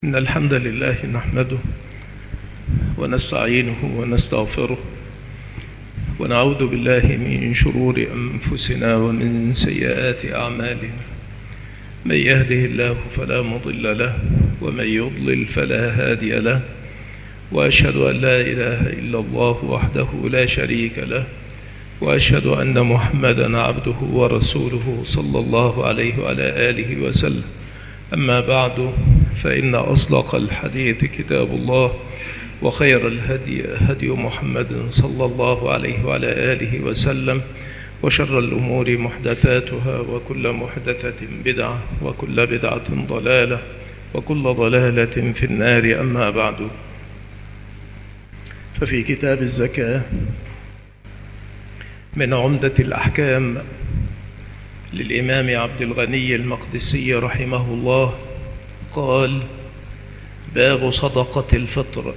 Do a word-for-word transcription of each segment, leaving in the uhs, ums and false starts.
إن الحمد لله نحمده ونستعينه ونستغفره ونعوذ بالله من شرور أنفسنا ومن سيئات أعمالنا. من يهده الله فلا مضل له ومن يضلل فلا هادي له، وأشهد أن لا إله إلا الله وحده لا شريك له، وأشهد أن محمدًا عبده ورسوله صلى الله عليه وعلى آله وسلم. أما بعد، فإن أصدق الحديث كتاب الله، وخير الهدي هدي محمد صلى الله عليه وعلى آله وسلم، وشر الأمور محدثاتها، وكل محدثة بدعة، وكل بدعة ضلالة، وكل ضلالة في النار. أما بعد، ففي كتاب الزكاة من عمدة الأحكام للإمام عبد الغني المقدسي رحمه الله قال: باب صدقة الفطر.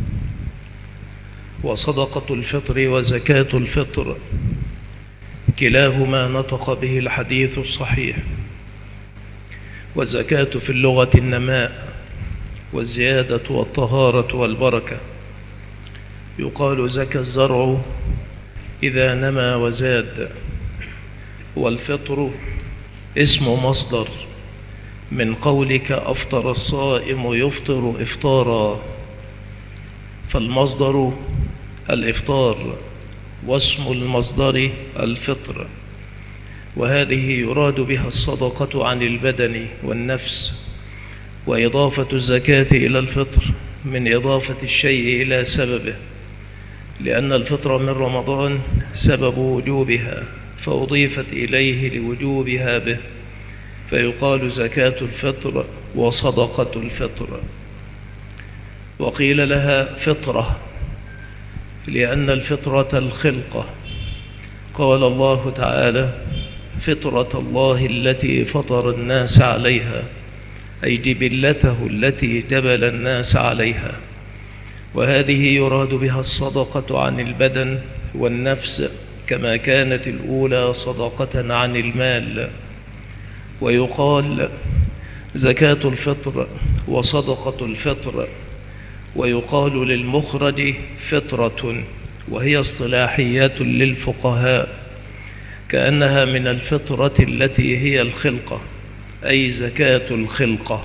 وصدقة الفطر وزكاة الفطر كلاهما نطق به الحديث الصحيح. والزكاة في اللغة النماء والزيادة والطهارة والبركة. يقال زكى الزرع إذا نما وزاد. والفطر اسم مصدر من قولك أفطر الصائم يفطر إفطارا، فالمصدر الإفطار واسم المصدر الفطر. وهذه يراد بها الصدقة عن البدن والنفس. وإضافة الزكاة إلى الفطر من إضافة الشيء إلى سببه، لأن الفطر من رمضان سبب وجوبها، فأضيفت إليه لوجوبها به، فيقال زكاة الفطر وصدقة الفطر. وقيل لها فطرة لأن الفطرة الخلقة. قال الله تعالى: فطرة الله التي فطر الناس عليها، أي جبلته التي جبل الناس عليها. وهذه يراد بها الصدقة عن البدن والنفس، كما كانت الأولى صدقة عن المال. ويقال زكاة الفطر وصدقة الفطر. ويقال للمخرج فطرة، وهي اصطلاحيات للفقهاء، كأنها من الفطرة التي هي الخلقة، أي زكاة الخلقة.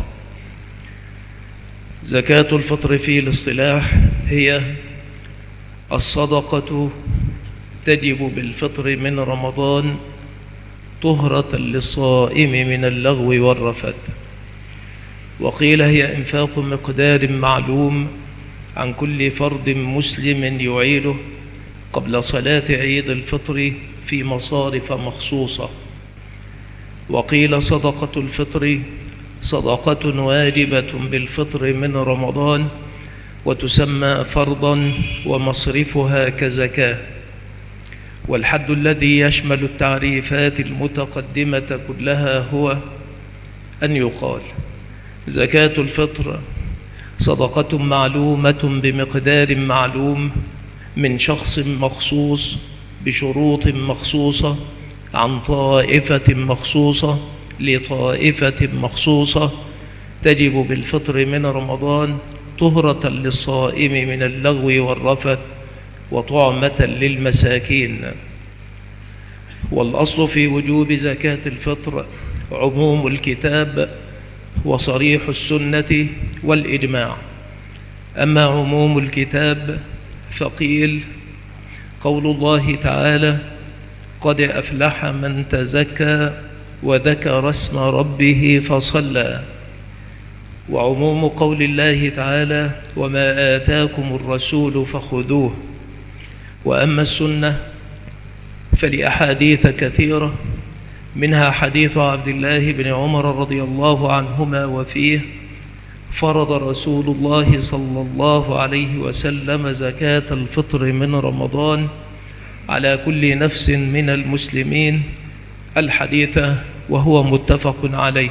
زكاة الفطر في الاصطلاح هي الصدقة تجب بالفطر من رمضان طهرة للصائم من اللغو والرفث. وقيل هي إنفاق مقدار معلوم عن كل فرد مسلم يعيله قبل صلاة عيد الفطر في مصارف مخصوصة. وقيل صدقة الفطر صدقة واجبة بالفطر من رمضان، وتسمى فرضا، ومصرفها كزكاة. والحد الذي يشمل التعريفات المتقدمة كلها هو أن يقال: زكاة الفطر صدقة معلومة بمقدار معلوم من شخص مخصوص بشروط مخصوصة عن طائفة مخصوصة لطائفة مخصوصة، تجب بالفطر من رمضان طهرة للصائم من اللغو والرفث، وطعمة للمساكين. والأصل في وجوب زكاة الفطر عموم الكتاب وصريح السنة والإجماع. أما عموم الكتاب فقيل قول الله تعالى: قد أفلح من تزكى وذكر اسم ربه فصلى. وعموم قول الله تعالى: وما آتاكم الرسول فخذوه. وأما السنة فلأحاديث كثيرة، منها حديث عبد الله بن عمر رضي الله عنهما، وفيه: فرض رسول الله صلى الله عليه وسلم زكاة الفطر من رمضان على كل نفس من المسلمين، الحديث، وهو متفق عليه.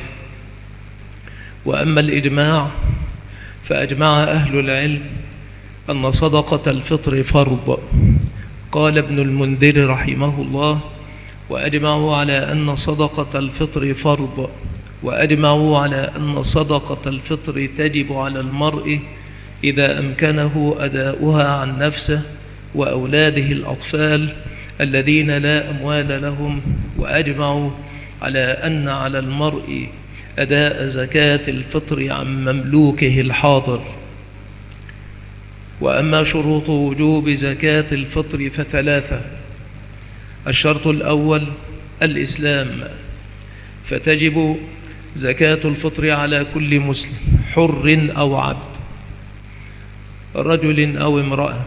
وأما الإجماع فأجمع أهل العلم أن صدقة الفطر فرض. قال ابن المنذر رحمه الله: وأجمعوا على أن صدقة الفطر فرض، وأجمعوا على أن صدقة الفطر تجب على المرء إذا أمكنه أداؤها عن نفسه وأولاده الأطفال الذين لا أموال لهم، وأجمعوا على أن على المرء أداء زكاة الفطر عن مملوكه الحاضر. وأما شروط وجوب زكاة الفطر فثلاثة: الشرط الأول الإسلام، فتجب زكاة الفطر على كل مسلم حر أو عبد، رجل أو امرأة،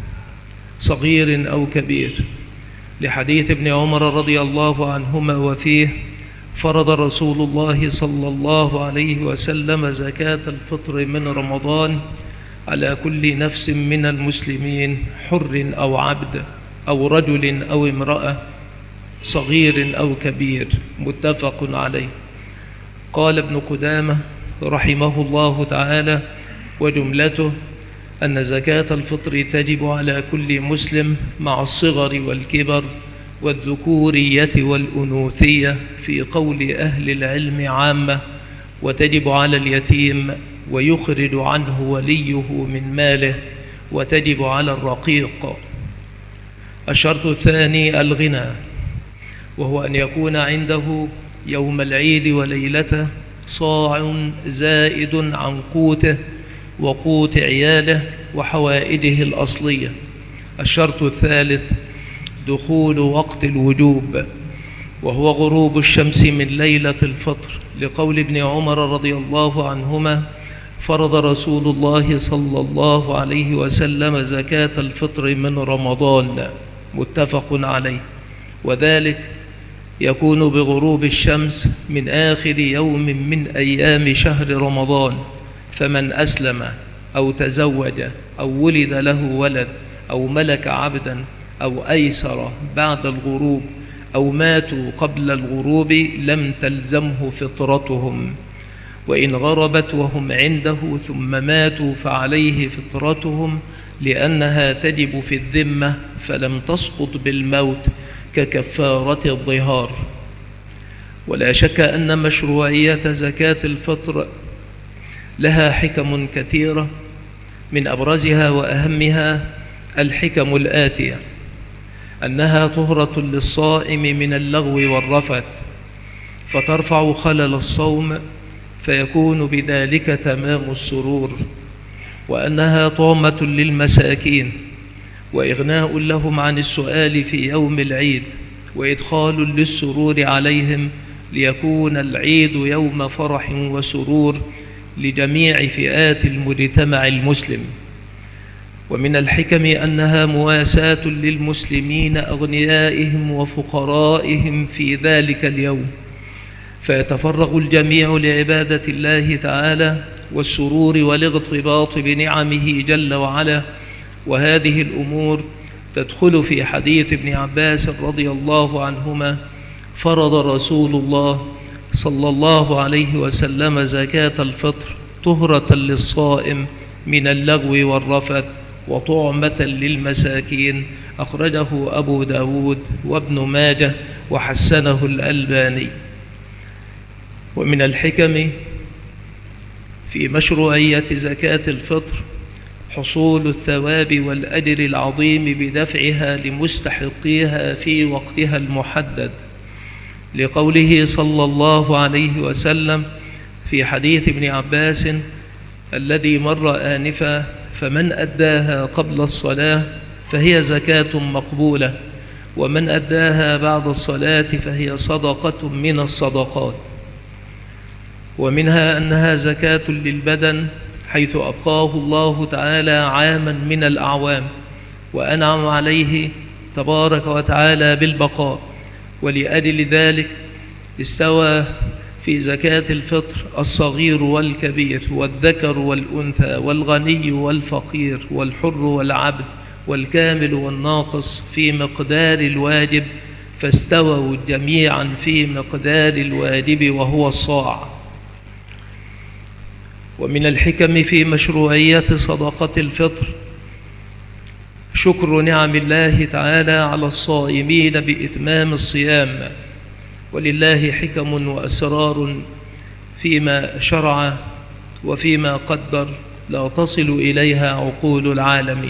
صغير أو كبير، لحديث ابن عمر رضي الله عنهما وفيه: فرض رسول الله صلى الله عليه وسلم زكاة الفطر من رمضان على كل نفس من المسلمين حر أو عبد أو رجل أو امرأة، صغير أو كبير، متفق عليه. قال ابن قدامة رحمه الله تعالى: وجملته أن زكاة الفطر تجب على كل مسلم مع الصغر والكبر والذكورية والأنوثية في قول أهل العلم عامة، وتجب على اليتيم ويخرج عنه وليه من ماله، وتجب على الرقيق. الشرط الثاني الغنى، وهو أن يكون عنده يوم العيد وليلته صاع زائد عن قوته وقوت عياله وحوائجه الأصلية. الشرط الثالث دخول وقت الوجوب، وهو غروب الشمس من ليلة الفطر، لقول ابن عمر رضي الله عنهما: فرض رسول الله صلى الله عليه وسلم زكاة الفطر من رمضان، متفق عليه، وذلك يكون بغروب الشمس من آخر يوم من أيام شهر رمضان. فمن أسلم أو تزوج أو ولد له ولد أو ملك عبدا أو أيسر بعد الغروب أو ماتوا قبل الغروب لم تلزمه فطرتهم، وإن غربت وهم عنده ثم ماتوا فعليه فطرتهم، لأنها تجب في الذمة فلم تسقط بالموت ككفارة الظهار. ولا شك أن مشروعية زكاة الفطر لها حكم كثيرة، من أبرزها وأهمها الحكم الآتية: أنها طهرة للصائم من اللغو والرفث، فترفع خلل الصوم فيكون بذلك تمام السرور، وأنها طعمة للمساكين وإغناء لهم عن السؤال في يوم العيد، وإدخال للسرور عليهم، ليكون العيد يوم فرح وسرور لجميع فئات المجتمع المسلم. ومن الحكم أنها مواساة للمسلمين أغنيائهم وفقرائهم في ذلك اليوم، فيتفرغ الجميع لعبادة الله تعالى والسرور والاغتباط بنعمه جل وعلا. وهذه الأمور تدخل في حديث ابن عباس رضي الله عنهما: فرض رسول الله صلى الله عليه وسلم زكاة الفطر طهرة للصائم من اللغو والرفث وطعمة للمساكين، أخرجه أبو داود وابن ماجه وحسنه الألباني. ومن الحكم في مشروعية زكاة الفطر حصول الثواب والأجر العظيم بدفعها لمستحقيها في وقتها المحدد، لقوله صلى الله عليه وسلم في حديث ابن عباس الذي مر آنفا: فمن أداها قبل الصلاة فهي زكاة مقبولة، ومن أداها بعد الصلاة فهي صدقة من الصدقات. ومنها أنها زكاة للبدن، حيث أبقاه الله تعالى عاما من الأعوام وأنعم عليه تبارك وتعالى بالبقاء، ولأجل ذلك استوى في زكاة الفطر الصغير والكبير والذكر والأنثى والغني والفقير والحر والعبد والكامل والناقص في مقدار الواجب، فاستووا جميعا في مقدار الواجب وهو الصاع. ومن الحكم في مشروعية صدقة الفطر شكر نعم الله تعالى على الصائمين بإتمام الصيام، ولله حكم وأسرار فيما شرع وفيما قدر لا تصل إليها عقول العالمين.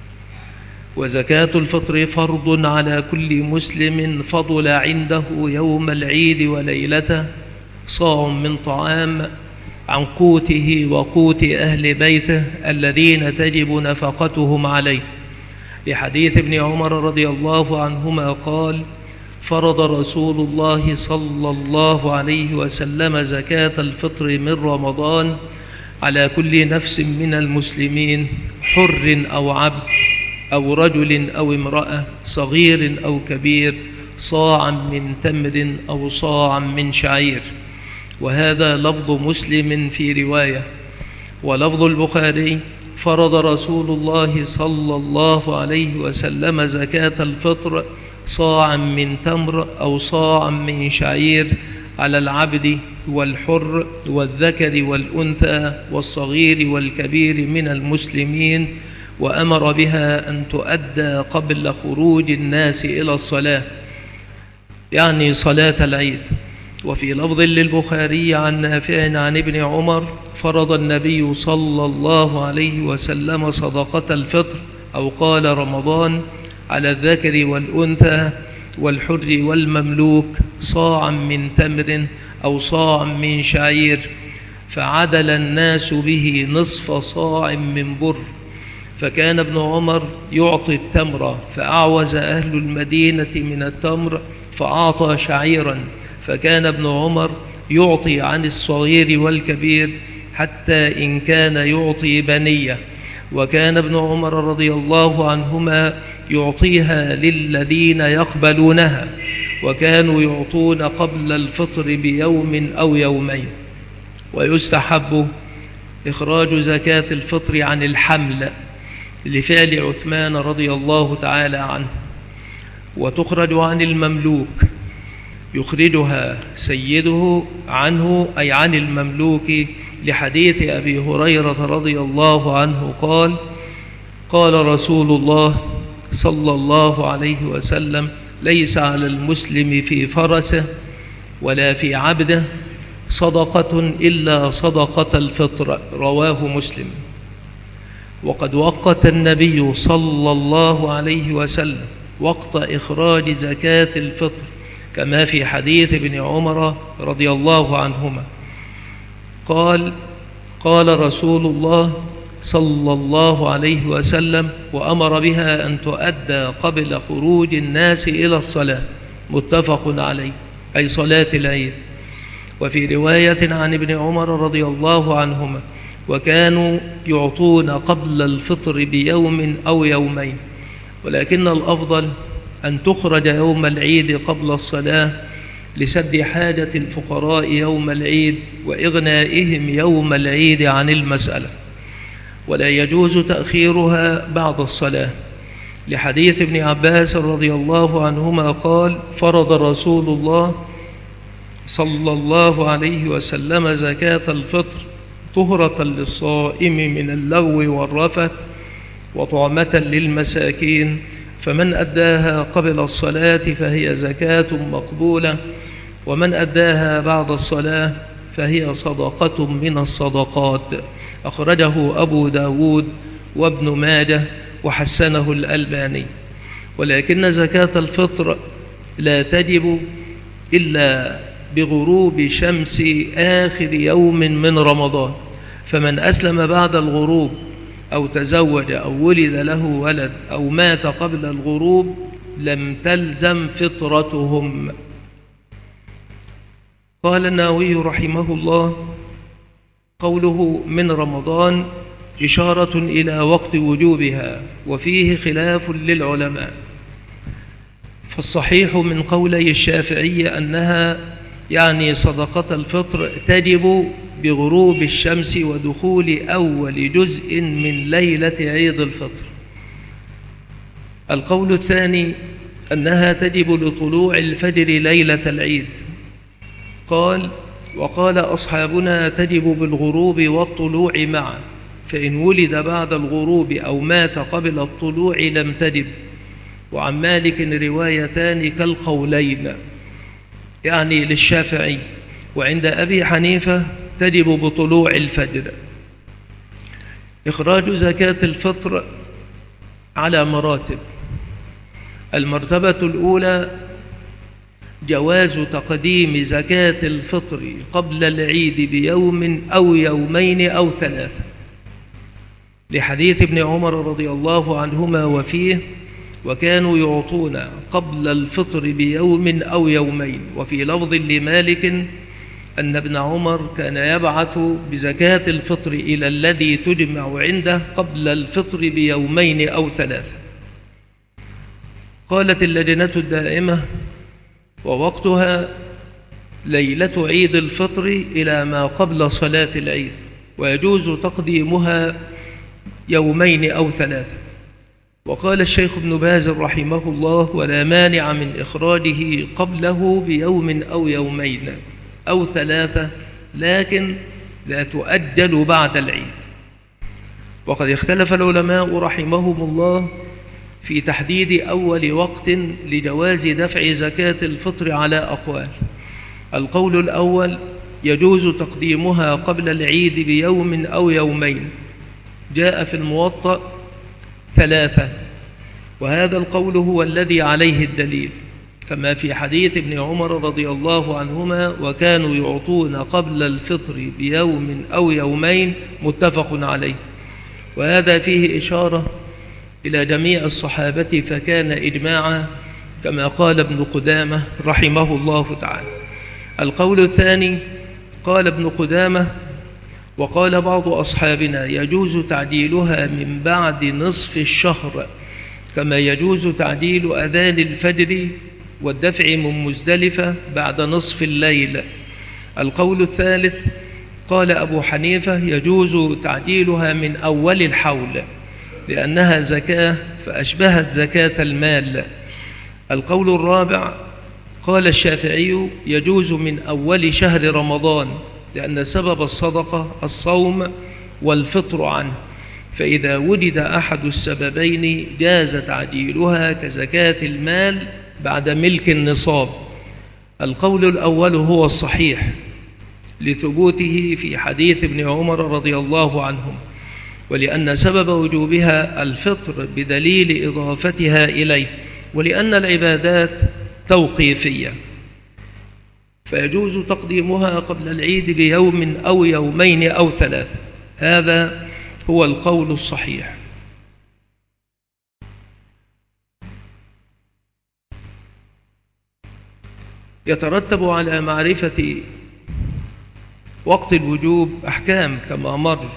وزكاة الفطر فرض على كل مسلم فضل عنده يوم العيد وليلته صاع من طعام عن قوته وقوت أهل بيته الذين تجب نفقتهم عليه، لحديث ابن عمر رضي الله عنهما قال: فرض رسول الله صلى الله عليه وسلم زكاة الفطر من رمضان على كل نفس من المسلمين، حر أو عبد أو رجل أو امرأة، صغير أو كبير، صاعا من تمر أو صاعا من شعير. وهذا لفظ مسلم في رواية. ولفظ البخاري: فرض رسول الله صلى الله عليه وسلم زكاة الفطر صاعا من تمر أو صاعا من شعير على العبد والحر والذكر والأنثى والصغير والكبير من المسلمين، وأمر بها أن تؤدى قبل خروج الناس إلى الصلاة، يعني صلاة العيد. وفي لفظ للبخاري عن نافع عن ابن عمر: فرض النبي صلى الله عليه وسلم صدقة الفطر أو قال رمضان على الذكر والأنثى والحر والمملوك صاعا من تمر أو صاعا من شعير، فعدل الناس به نصف صاع من بر. فكان ابن عمر يعطي التمر فأعوز أهل المدينة من التمر فأعطى شعيرا، فكان ابن عمر يعطي عن الصغير والكبير حتى إن كان يعطي بنية. وكان ابن عمر رضي الله عنهما يعطيها للذين يقبلونها، وكانوا يعطون قبل الفطر بيوم أو يومين. ويستحب إخراج زكاة الفطر عن الحمل لفعل عثمان رضي الله تعالى عنه، وتخرج عن المملوك يخرجها سيده عنه، أي عن المملوك، لحديث أبي هريرة رضي الله عنه قال: قال رسول الله صلى الله عليه وسلم: ليس على المسلم في فرسه ولا في عبده صدقة إلا صدقة الفطر. رواه مسلم. وقد وقت النبي صلى الله عليه وسلم وقت إخراج زكاة الفطر كما في حديث ابن عمر رضي الله عنهما قال: قال رسول الله صلى الله عليه وسلم: وأمر بها أن تؤدى قبل خروج الناس إلى الصلاة. متفق عليه، أي صلاة العيد. وفي رواية عن ابن عمر رضي الله عنهما: وكانوا يعطون قبل الفطر بيوم أو يومين، ولكن الأفضل أن تخرج يوم العيد قبل الصلاة لسد حاجة الفقراء يوم العيد وإغنائهم يوم العيد عن المسألة. ولا يجوز تأخيرها بعد الصلاة، لحديث ابن عباس رضي الله عنهما قال: فرض رسول الله صلى الله عليه وسلم زكاة الفطر طهرة للصائم من اللغو والرفث وطعمة للمساكين، فمن أداها قبل الصلاة فهي زكاة مقبولة، ومن أداها بعد الصلاة فهي صدقة من الصدقات. أخرجه أبو داود وابن ماجه وحسنه الألباني. ولكن زكاة الفطر لا تجب إلا بغروب شمس آخر يوم من رمضان، فمن أسلم بعد الغروب أو تزوج أو ولد له ولد أو مات قبل الغروب لم تلزم فطرتهم. قال النووي رحمه الله: قوله من رمضان إشارة إلى وقت وجوبها، وفيه خلاف للعلماء، فالصحيح من قولي الشافعي أنها يعني صدقة الفطر تجب بغروب الشمس ودخول أول جزء من ليلة عيد الفطر. القول الثاني أنها تجب لطلوع الفجر ليلة العيد. قال: وقال أصحابنا تجب بالغروب والطلوع معا، فإن ولد بعد الغروب أو مات قبل الطلوع لم تجب. وعن مالك روايتان كالقولين، يعني للشافعي، وعند أبي حنيفة تجب بطلوع الفجر. إخراج زكاة الفطر على مراتب. المرتبة الأولى جواز تقديم زكاة الفطر قبل العيد بيوم أو يومين أو ثلاثة، لحديث ابن عمر رضي الله عنهما وفيه: وكانوا يعطون قبل الفطر بيوم أو يومين. وفي لفظ لمالك أن ابن عمر كان يبعث بزكاة الفطر إلى الذي تجمع عنده قبل الفطر بيومين أو ثلاثة. قالت اللجنة الدائمة: ووقتها ليلة عيد الفطر إلى ما قبل صلاة العيد، ويجوز تقديمها يومين أو ثلاثة. وقال الشيخ ابن باز رحمه الله: ولا مانع من إخراجه قبله بيوم أو يومين أو ثلاثة، لكن لا تؤجل بعد العيد. وقد اختلف العلماء رحمهم الله في تحديد أول وقت لجواز دفع زكاة الفطر على أقوال. القول الأول: يجوز تقديمها قبل العيد بيوم أو يومين، جاء في الموطأ ثلاثة، وهذا القول هو الذي عليه الدليل، كما في حديث ابن عمر رضي الله عنهما: وكانوا يعطون قبل الفطر بيوم أو يومين، متفق عليه. وهذا فيه إشارة إلى جميع الصحابة فكان إجماعا، كما قال ابن قدامة رحمه الله تعالى. القول الثاني: قال ابن قدامة وقال بعض أصحابنا: يجوز تعجيلها من بعد نصف الشهر، كما يجوز تعجيل أذان الفجر والدفع من مزدلفة بعد نصف الليل. القول الثالث: قال أبو حنيفة: يجوز تعجيلها من أول الحول، لأنها زكاة فأشبهت زكاة المال. القول الرابع: قال الشافعي: يجوز من أول شهر رمضان، لأن سبب الصدقة الصوم والفطر عنه، فإذا وجد أحد السببين جاز تعجيلها كزكاة المال بعد ملك النصاب. القول الأول هو الصحيح لثبوته في حديث ابن عمر رضي الله عنهم، ولأن سبب وجوبها الفطر بدليل إضافتها إليه، ولأن العبادات توقيفية، فيجوز تقديمها قبل العيد بيوم أو يومين أو ثلاثة. هذا هو القول الصحيح. يترتب على معرفة وقت الوجوب أحكام كما مر.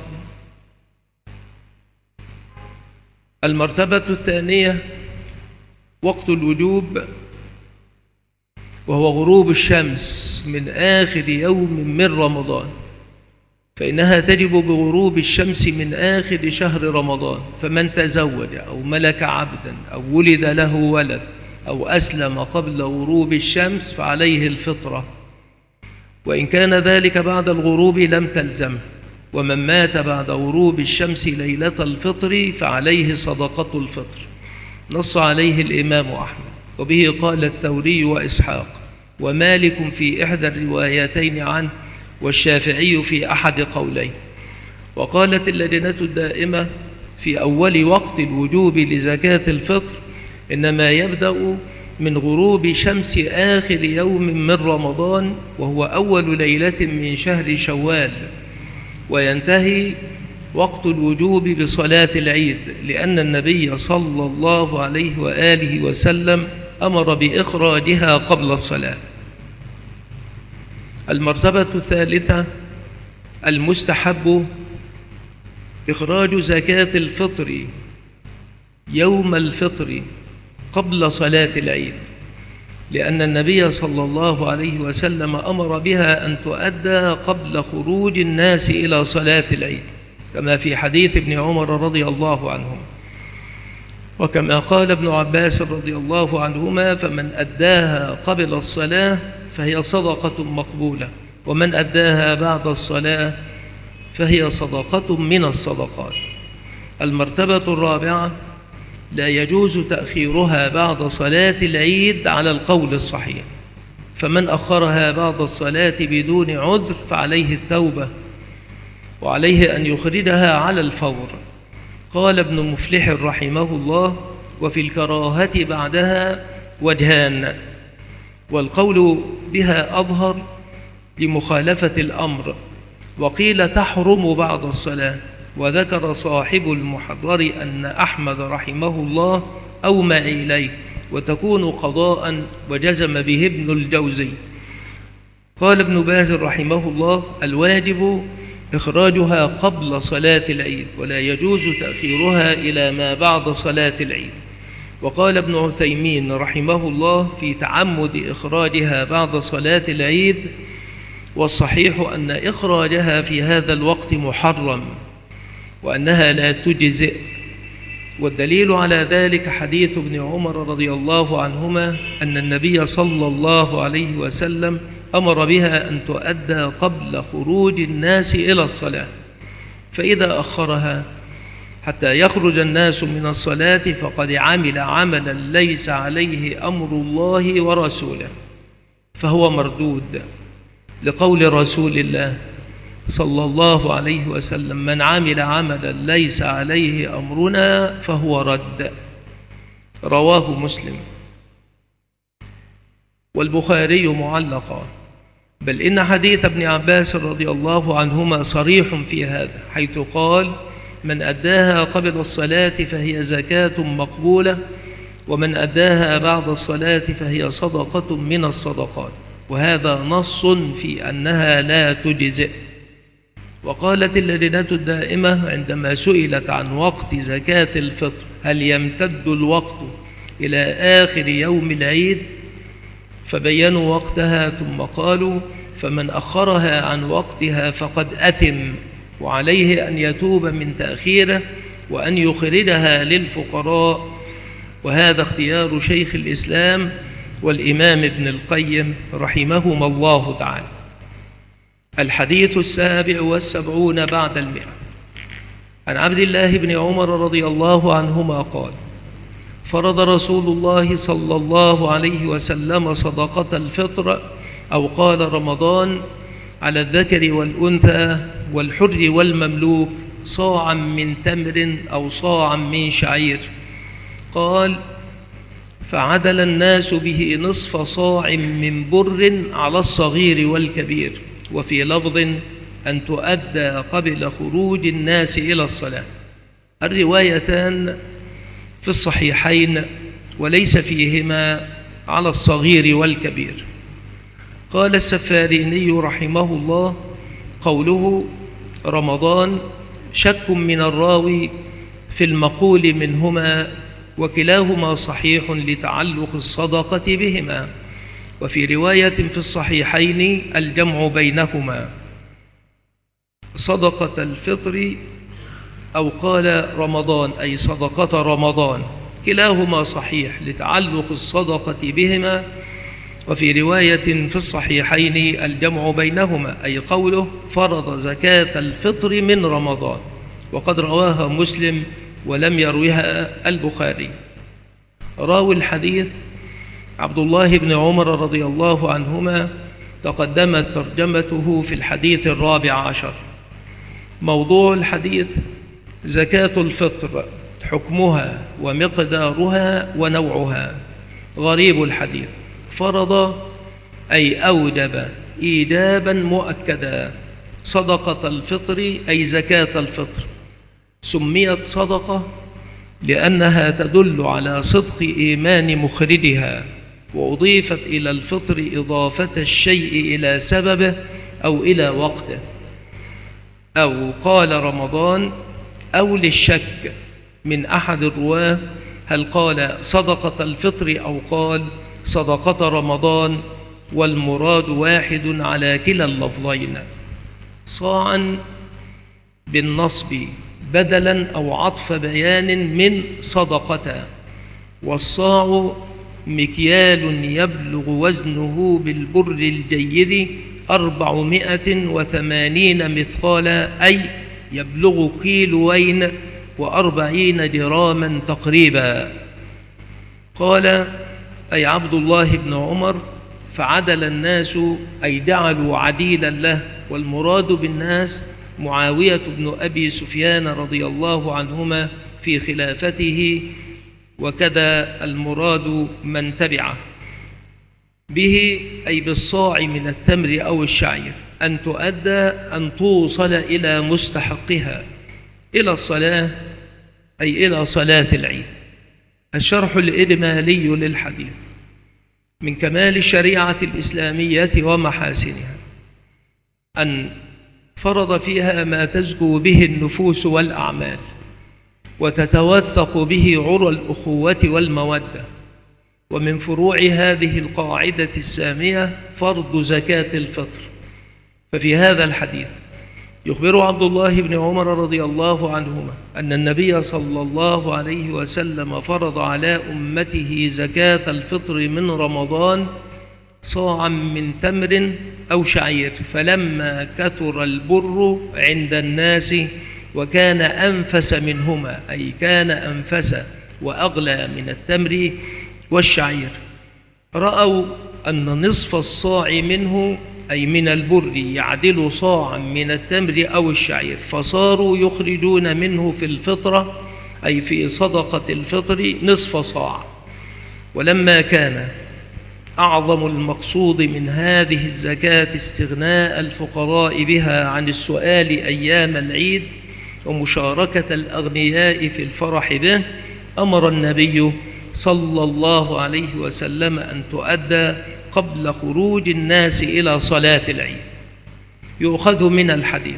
المرتبة الثانية وقت الوجوب، وهو غروب الشمس من آخر يوم من رمضان، فإنها تجب بغروب الشمس من آخر شهر رمضان. فمن تزوج أو ملك عبدا أو ولد له ولد أو أسلم قبل غروب الشمس فعليه الفطرة، وإن كان ذلك بعد الغروب لم تلزمه. ومن مات بعد غروب الشمس ليلة الفطر فعليه صدقة الفطر، نص عليه الإمام أحمد، وبه قال الثوري وإسحاق ومالك في إحدى الروايتين عنه، والشافعي في أحد قوليه. وقالت اللجنة الدائمة في أول وقت الوجوب لزكاة الفطر: إنما يبدأ من غروب شمس آخر يوم من رمضان، وهو أول ليلة من شهر شوال، وينتهي وقت الوجوب بصلاة العيد، لأن النبي صلى الله عليه وآله وسلم أمر بإخراجها قبل الصلاة. المرتبة الثالثة المستحب إخراج زكاة الفطر يوم الفطر قبل صلاة العيد، لأن النبي صلى الله عليه وسلم أمر بها أن تؤدى قبل خروج الناس إلى صلاة العيد، كما في حديث ابن عمر رضي الله عنهم، وكما قال ابن عباس رضي الله عنهما: فمن أداها قبل الصلاة فهي صدقة مقبولة، ومن أداها بعد الصلاة فهي صدقة من الصدقات. المرتبة الرابعة لا يجوز تأخيرها بعد صلاة العيد على القول الصحيح، فمن أخرها بعد الصلاة بدون عذر فعليه التوبة، وعليه أن يخرجها على الفور. قال ابن مفلح رحمه الله: وفي الكراهة بعدها وجهان، والقول بها أظهر لمخالفة الأمر، وقيل تحرم بعد الصلاة. وذكر صاحب المحرر أن أحمد رحمه الله أومى إليه وتكون قضاء، وجزم به ابن الجوزي. قال ابن باز رحمه الله: الواجب إخراجها قبل صلاة العيد، ولا يجوز تأخيرها إلى ما بعد صلاة العيد. وقال ابن عثيمين رحمه الله في تعمد إخراجها بعد صلاة العيد: والصحيح أن إخراجها في هذا الوقت محرم، وأنها لا تجزئ. والدليل على ذلك حديث ابن عمر رضي الله عنهما أن النبي صلى الله عليه وسلم أمر بها أن تؤدى قبل خروج الناس إلى الصلاة، فإذا أخرها حتى يخرج الناس من الصلاة فقد عمل عملا ليس عليه أمر الله ورسوله، فهو مردود، لقول رسول الله صلى الله عليه وسلم: من عمل عملا ليس عليه أمرنا فهو رد. رواه مسلم. والبخاري معلقا، بل إن حديث ابن عباس رضي الله عنهما صريح في هذا، حيث قال: من أداها قبل الصلاة فهي زكاة مقبولة، ومن أداها بعد الصلاة فهي صدقة من الصدقات. وهذا نص في أنها لا تجزئ. وقالت اللجنة الدائمة عندما سئلت عن وقت زكاة الفطر: هل يمتد الوقت إلى آخر يوم العيد؟ فبينوا وقتها ثم قالوا: فمن أخرها عن وقتها فقد أثم، وعليه أن يتوب من تأخيره وأن يخرجها للفقراء. وهذا اختيار شيخ الإسلام والإمام ابن القيم رحمهما الله تعالى. الحديث السابع والسبعون بعد المئة. عن عبد الله بن عمر رضي الله عنهما قال: فرض رسول الله صلى الله عليه وسلم صدقة الفطر، أو قال رمضان، على الذكر والأنثى والحر والمملوك صاعا من تمر أو صاعا من شعير. قال: فعدل الناس به نصف صاع من بر على الصغير والكبير. وفي لفظ: أن تؤدى قبل خروج الناس إلى الصلاة. الروايتان في الصحيحين، وليس فيهما على الصغير والكبير. قال السفاريني رحمه الله: قوله رمضان شك من الراوي في المقول منهما، وكلاهما صحيح لتعلق الصدقة بهما. وفي رواية في الصحيحين الجمع بينهما: صدقة الفطر، أو قال رمضان أي صدقة رمضان. كلاهما صحيح لتعلق الصدقة بهما. وفي رواية في الصحيحين الجمع بينهما، أي قوله فرض زكاة الفطر من رمضان. وقد رواها مسلم ولم يروها البخاري. راوي الحديث عبد الله بن عمر رضي الله عنهما، تقدمت ترجمته في الحديث الرابع عشر. موضوع الحديث: زكاة الفطر، حكمها ومقدارها ونوعها. غريب الحديث: فرض أي أوجب إيجابا مؤكدا. صدقة الفطر أي زكاة الفطر. سميت صدقة لأنها تدل على صدق إيمان مخرجها، وأضيفت إلى الفطر إضافة الشيء إلى سببه أو إلى وقته. أو قال رمضان، أو للشك من أحد الرواة هل قال صدقة الفطر أو قال صدقة رمضان، والمراد واحد على كلا اللفظين. صاعا بالنصب بدلا أو عطف بيان من صدقة. والصاع مكيال يبلغ وزنه بالبر الجيد أربعمائة وثمانين مثقالا، أي يبلغ كيلوين وأربعين جراما تقريبا. قال أي عبد الله بن عمر: فعدل الناس أي جعلوا عديلا له، والمراد بالناس معاوية بن أبي سفيان رضي الله عنهما في خلافته، وكذا المراد من تبعه به، أي بالصاع من التمر أو الشعير، أن تؤدى أن توصل إلى مستحقها إلى الصلاة، أي إلى صلاة العيد. الشرح الإجمالي للحديث: من كمال الشريعة الإسلامية ومحاسنها أن فرض فيها ما تزكو به النفوس والأعمال وتتوثق به عرى الأخوة والمودة. ومن فروع هذه القاعدة السامية فرض زكاة الفطر. ففي هذا الحديث يخبر عبد الله بن عمر رضي الله عنهما أن النبي صلى الله عليه وسلم فرض على أمته زكاة الفطر من رمضان صاعا من تمر أو شعير، فلما كثر البر عند الناس وكان أنفس منهما، أي كان أنفس وأغلى من التمر والشعير، رأوا أن نصف الصاع منه، أي من البر، يعدل صاعا من التمر أو الشعير، فصاروا يخرجون منه في الفطرة، أي في صدقة الفطر، نصف صاع. ولما كان أعظم المقصود من هذه الزكاة استغناء الفقراء بها عن السؤال أيام العيد ومشاركة الأغنياء في الفرح به، أمر النبي صلى الله عليه وسلم أن تؤدى قبل خروج الناس إلى صلاة العيد. يؤخذ من الحديث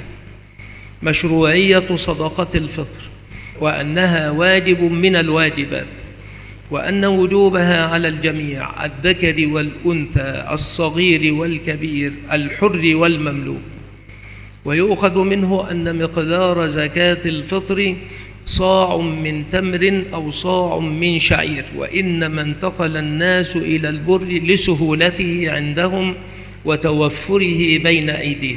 مشروعية صدقة الفطر، وأنها واجب من الواجبات، وأن وجوبها على الجميع، الذكر والأنثى، الصغير والكبير، الحر والمملوك. ويؤخذ منه أن مقدار زكاة الفطر صاع من تمر أو صاع من شعير، وإنما انتقل الناس إلى البر لسهولته عندهم وتوفره بين أيديهم.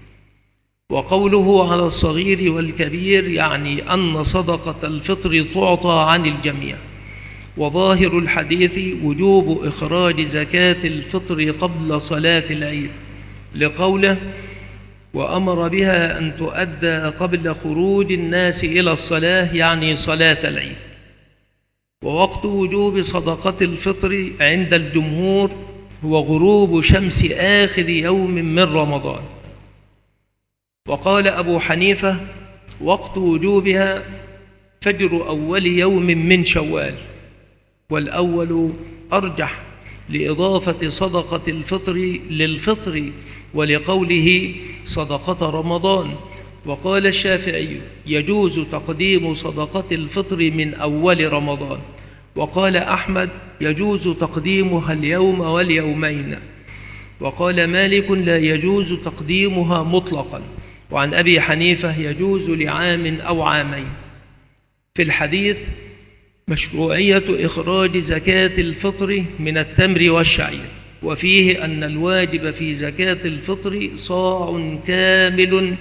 وقوله على الصغير والكبير يعني أن صدقة الفطر تعطى عن الجميع. وظاهر الحديث وجوب إخراج زكاة الفطر قبل صلاة العيد، لقوله: وأمر بها أن تؤدى قبل خروج الناس إلى الصلاة، يعني صلاة العيد. ووقت وجوب صدقة الفطر عند الجمهور هو غروب شمس آخر يوم من رمضان. وقال أبو حنيفة: وقت وجوبها فجر أول يوم من شوال، والأول أرجح لإضافة صدقة الفطر للفطر ولقوله صدقة رمضان. وقال الشافعي: يجوز تقديم صدقة الفطر من أول رمضان. وقال أحمد: يجوز تقديمها اليوم واليومين. وقال مالك: لا يجوز تقديمها مطلقا. وعن أبي حنيفة: يجوز لعام أو عامين. في الحديث مشروعية إخراج زكاة الفطر من التمر والشعير، وفيه أن الواجب في زكاة الفطر صاع كامل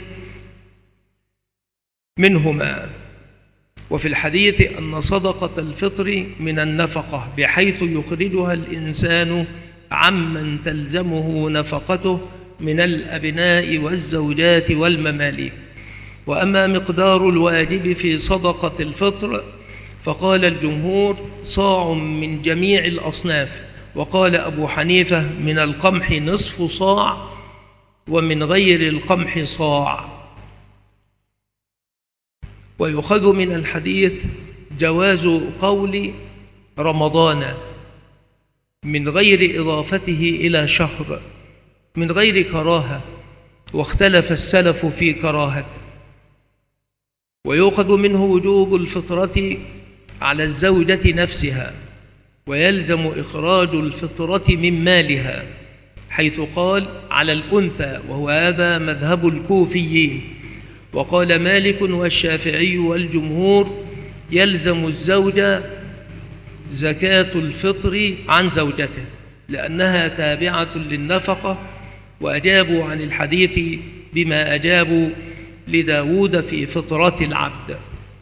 منهما. وفي الحديث أن صدقة الفطر من النفقة، بحيث يخرجها الإنسان عمن تلزمه نفقته من الأبناء والزوجات والمماليك. وأما مقدار الواجب في صدقة الفطر فقال الجمهور: صاع من جميع الأصناف. وقال أبو حنيفة: من القمح نصف صاع، ومن غير القمح صاع. ويؤخذ من الحديث جواز قول رمضان من غير إضافته إلى شهر من غير كراهة، واختلف السلف في كراهته. ويؤخذ منه وجوب الفطرة على الزوجة نفسها، ويلزم إخراج الفطرة من مالها، حيث قال على الأنثى، وهو هذا مذهب الكوفيين. وقال مالك والشافعي والجمهور: يلزم الزوجة زكاة الفطر عن زوجته، لأنها تابعة للنفقة. وأجابوا عن الحديث بما أجابوا لداود في فطرة العبد.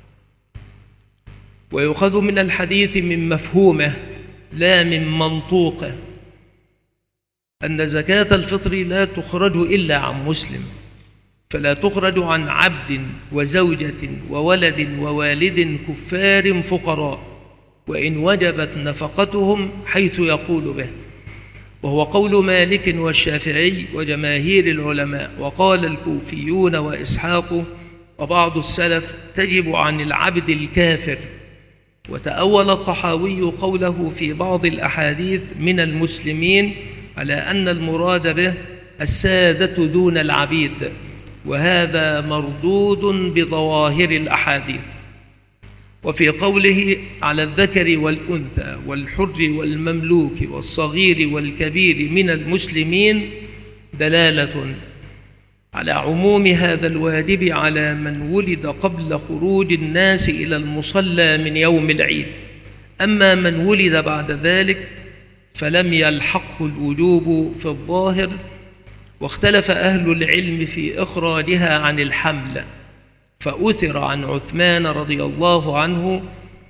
ويؤخذ من الحديث من مفهومه لا من منطوقه أن زكاة الفطر لا تخرج إلا عن مسلم، فلا تخرج عن عبد وزوجة وولد ووالد كفار فقراء، وإن وجبت نفقتهم حيث يقول به، وهو قول مالك والشافعي وجماهير العلماء. وقال الكوفيون وإسحاق وبعض السلف تجب عن العبد الكافر. وتأول الطحاوي قوله في بعض الأحاديث من المسلمين على أن المراد به السادة دون العبيد، وهذا مردود بظواهر الأحاديث. وفي قوله على الذكر والأنثى والحر والمملوك والصغير والكبير من المسلمين دلالة على عموم هذا الواجب على من ولد قبل خروج الناس إلى المصلى من يوم العيد. أما من ولد بعد ذلك فلم يلحقه الوجوب في الظاهر، واختلف أهل العلم في إخراجها عن الحمل، فأثر عن عثمان رضي الله عنه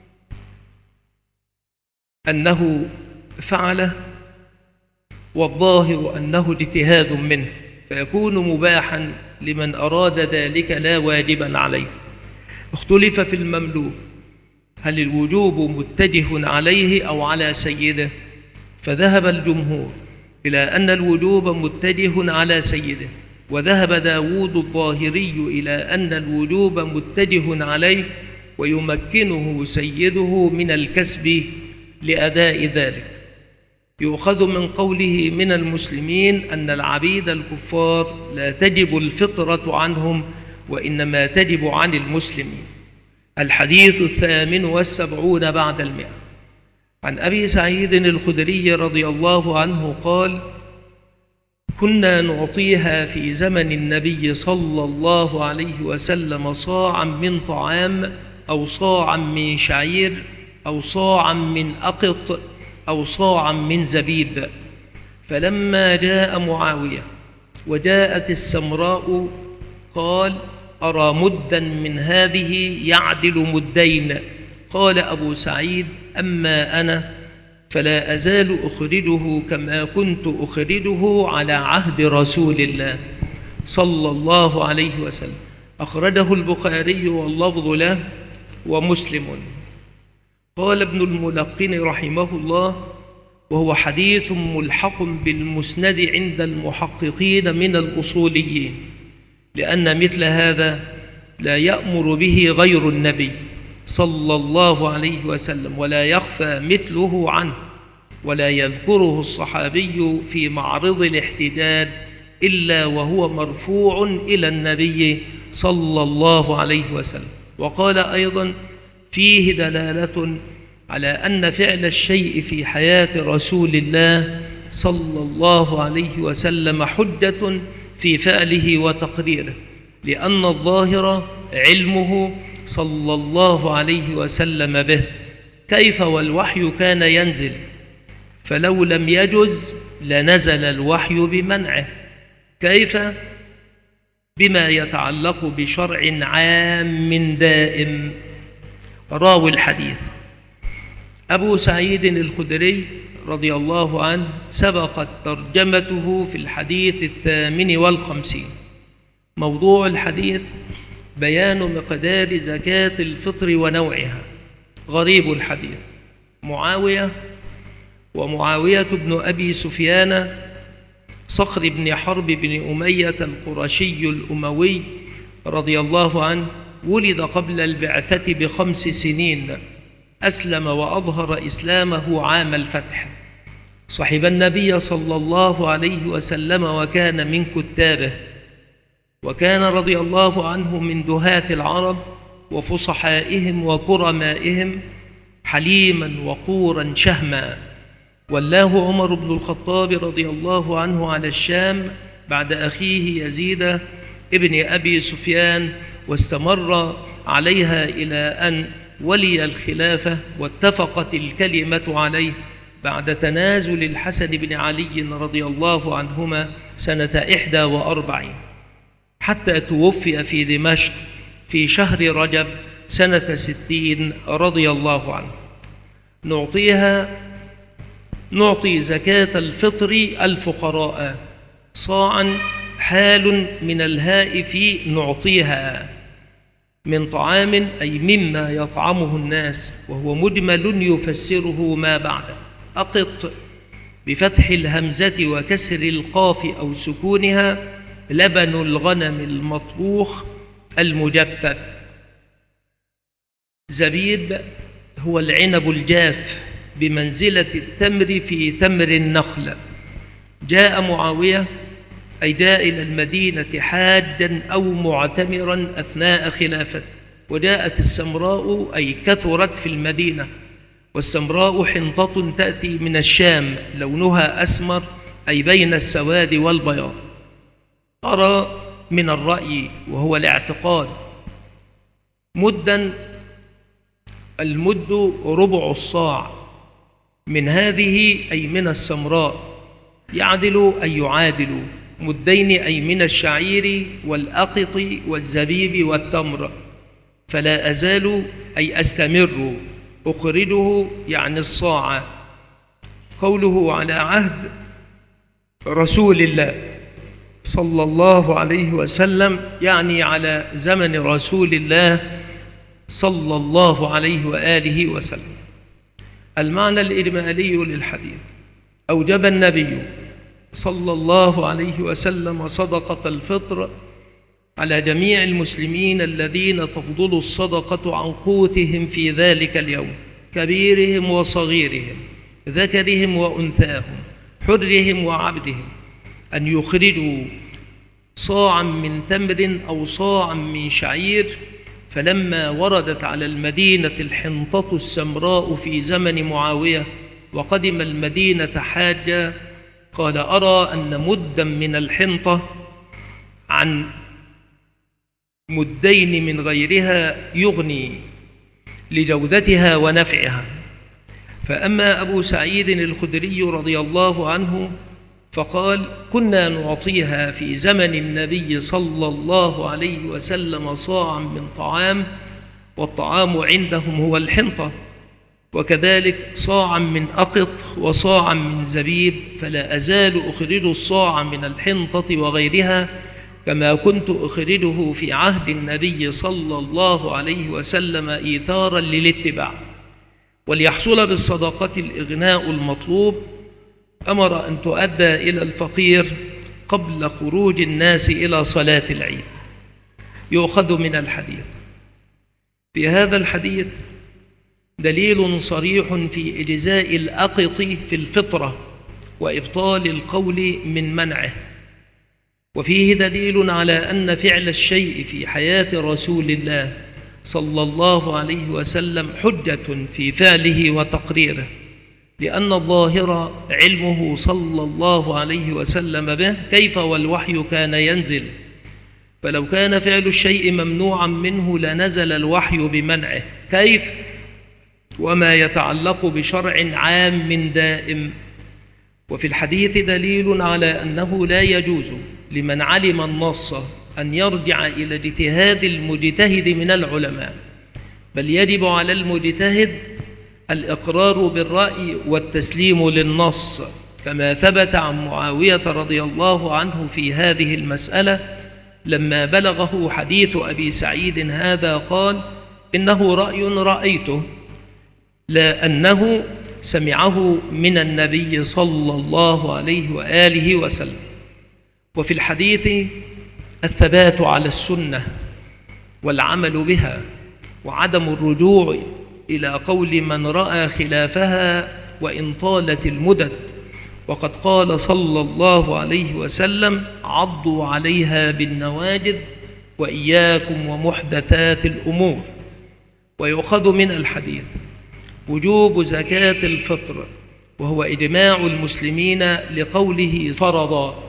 أنه فعله، والظاهر أنه اجتهاد منه، فيكون مباحا لمن أراد ذلك لا واجبا عليه. اختلف في المملوك هل الوجوب متجه عليه أو على سيده، فذهب الجمهور إلى أن الوجوب متجه على سيده، وذهب داود الظاهري إلى أن الوجوب متجه عليه ويمكنه سيده من الكسب لأداء ذلك. يؤخذ من قوله من المسلمين أن العبيد الكفار لا تجب الفطرة عنهم، وإنما تجب عن المسلمين. الحديث الثامن والسبعون بعد المئة. عن أبي سعيد الخدري رضي الله عنه قال: كنا نعطيها في زمن النبي صلى الله عليه وسلم صاعا من طعام أو صاعا من شعير أو صاعا من أقط أو صاعا من زبيب. فلما جاء معاوية وجاءت السمراء قال: أرى مدا من هذه يعدل مدين. قال أبو سعيد: أما أنا فلا أزال أخرجه كما كنت أخرجه على عهد رسول الله صلى الله عليه وسلم. أخرجه البخاري واللفظ له ومسلم. قال ابن الملقن رحمه الله: وهو حديث ملحق بالمسند عند المحققين من الأصوليين، لأن مثل هذا لا يأمر به غير النبي صلى الله عليه وسلم، ولا يخفى مثله عنه، ولا يذكره الصحابي في معرض الاحتجاج إلا وهو مرفوع إلى النبي صلى الله عليه وسلم. وقال أيضا: فيه دلالة على أن فعل الشيء في حياة رسول الله صلى الله عليه وسلم حجة في فعله وتقريره، لأن الظاهر علمه صلى الله عليه وسلم به. كيف والوحي كان ينزل، فلو لم يجز لنزل الوحي بمنعه. كيف؟ بما يتعلق بشرع عام دائم. راوي الحديث أبو سعيد الخدري رضي الله عنه سبقت ترجمته في الحديث الثامن والخمسين. موضوع الحديث بيان مقدار زكاة الفطر ونوعها. غريب الحديث: معاوية ومعاوية بن أبي سفيان صخر بن حرب بن أمية القرشي الأموي رضي الله عنه ولد قبل البعثة بخمس سنين، أسلم وأظهر إسلامه عام الفتح، صحب النبي صلى الله عليه وسلم وكان من كتابه، وكان رضي الله عنه من دهاة العرب وفصحائهم وكرمائهم، حليما وقورا شهما. ولاه عمر بن الخطاب رضي الله عنه على الشام بعد أخيه يزيد ابن أبي سفيان، واستمر عليها إلى أن ولي الخلافة، واتفقت الكلمة عليه بعد تنازل الحسن بن علي رضي الله عنهما سنة إحدى وأربعين، حتى توفي في دمشق في شهر رجب سنة ستين رضي الله عنه. نعطيها نعطي زكاة الفطر الفقراء صاعا حال من الهاء في نعطيها من طعام أي مما يطعمه الناس، وهو مجمل يفسره ما بعده. أقط بفتح الهمزة وكسر القاف أو سكونها لبن الغنم المطبوخ المجفف. زبيب هو العنب الجاف بمنزلة التمر في تمر النخل. جاء معاوية أي جاء إلى المدينة حاجا أو معتمرا أثناء خلافته. وجاءت السمراء أي كثرت في المدينة، والسمراء حنطة تأتي من الشام لونها أسمر أي بين السواد والبياض. أرى من الرأي وهو الاعتقاد. مدا المد ربع الصاع من هذه أي من السمراء، يعدل أي يعادل. مدين أي من الشعير والأقط والزبيب والتمر. فلا أزال أي أستمر، أخرجه يعني الصاع. قوله على عهد رسول الله صلى الله عليه وسلم يعني على زمن رسول الله صلى الله عليه وآله وسلم. المعنى الإجمالي للحديث: أوجب النبي صلى الله عليه وسلم صدقة الفطر على جميع المسلمين الذين تفضل الصدقة عن قوتهم في ذلك اليوم، كبيرهم وصغيرهم، ذكرهم وأنثاهم، حرهم وعبدهم، أن يخرجوا صاعا من تمر أو صاعا من شعير. فلما وردت على المدينة الحنطة السمراء في زمن معاوية وقدم المدينة حاجا، قال: أرى أن مدا من الحنطة عن مدين من غيرها يغني لجودتها ونفعها. فأما أبو سعيد الخدري رضي الله عنه فقال: كنا نعطيها في زمن النبي صلى الله عليه وسلم صاعا من طعام، والطعام عندهم هو الحنطة، وكذلك صاعا من أقط وصاعا من زبيب. فلا أزال أخرج الصاع من الحنطة وغيرها كما كنت أخرجه في عهد النبي صلى الله عليه وسلم إيثارا للاتباع. وليحصل بالصدقة الإغناء المطلوب، أمر أن تؤدى إلى الفقير قبل خروج الناس إلى صلاة العيد. يؤخذ من الحديث: في هذا الحديث دليل صريح في إجزاء الأقط في الفطرة وإبطال القول من منعه، وفيه دليل على أن فعل الشيء في حياة رسول الله صلى الله عليه وسلم حجة في فعله وتقريره، لأن الظاهر علمه صلى الله عليه وسلم به، كيف والوحي كان ينزل. فلو كان فعل الشيء ممنوعا منه لنزل الوحي بمنعه، كيف وما يتعلق بشرع عام دائم. وفي الحديث دليل على أنه لا يجوز لمن علم النص أن يرجع إلى اجتهاد المجتهد من العلماء، بل يجب على المجتهد الإقرار بالرأي والتسليم للنص، كما ثبت عن معاوية رضي الله عنه في هذه المسألة لما بلغه حديث أبي سعيد هذا قال: إنه رأي رأيته، لا أنه سمعه من النبي صلى الله عليه وآله وسلم. وفي الحديث الثبات على السنة والعمل بها، وعدم الرجوع إلى قول من رأى خلافها وإن طالت المدد. وقد قال صلى الله عليه وسلم: عضوا عليها بالنواجذ وإياكم ومحدثات الأمور. ويؤخذ من الحديث وجوب زكاة الفطر، وهو إجماع المسلمين لقوله فرضا.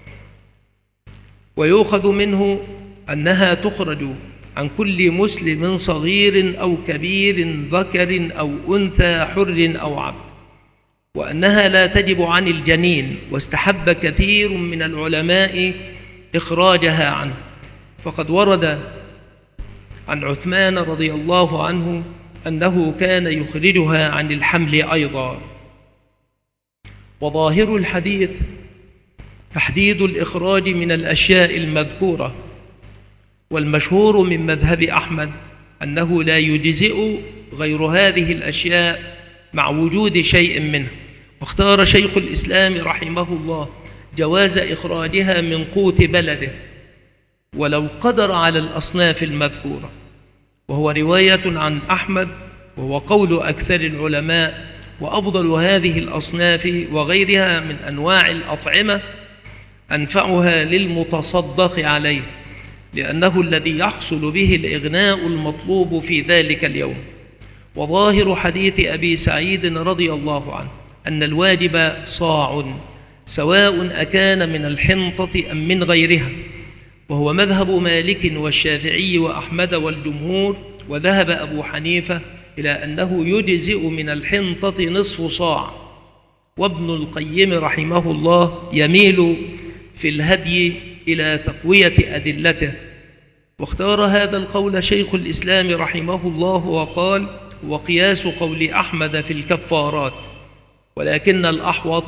ويؤخذ منه أنها تخرج عن كل مسلم صغير أو كبير، ذكر أو أنثى، حر أو عبد، وأنها لا تجب عن الجنين، واستحب كثير من العلماء إخراجها عنه. فقد ورد عن عثمان رضي الله عنه أنه كان يخرجها عن الحمل أيضا. وظاهر الحديث تحديد الإخراج من الأشياء المذكورة، والمشهور من مذهب أحمد أنه لا يجزئ غير هذه الأشياء مع وجود شيء منها. واختار شيخ الإسلام رحمه الله جواز إخراجها من قوت بلده ولو قدر على الأصناف المذكورة، وهو رواية عن أحمد، وهو قول أكثر العلماء. وأفضل هذه الأصناف وغيرها من أنواع الأطعمة أنفعها للمتصدق عليه، لأنه الذي يحصل به الإغناء المطلوب في ذلك اليوم. وظاهر حديث أبي سعيد رضي الله عنه أن الواجب صاع، سواء أكان من الحنطة أم من غيرها، وهو مذهب مالك والشافعي وأحمد والجمهور. وذهب أبو حنيفة إلى أنه يجزئ من الحنطة نصف صاع، وابن القيم رحمه الله يميل في الهدي إلى تقوية أدلته، واختار هذا القول شيخ الإسلام رحمه الله وقال: وقياس قول أحمد في الكفارات، ولكن الأحوط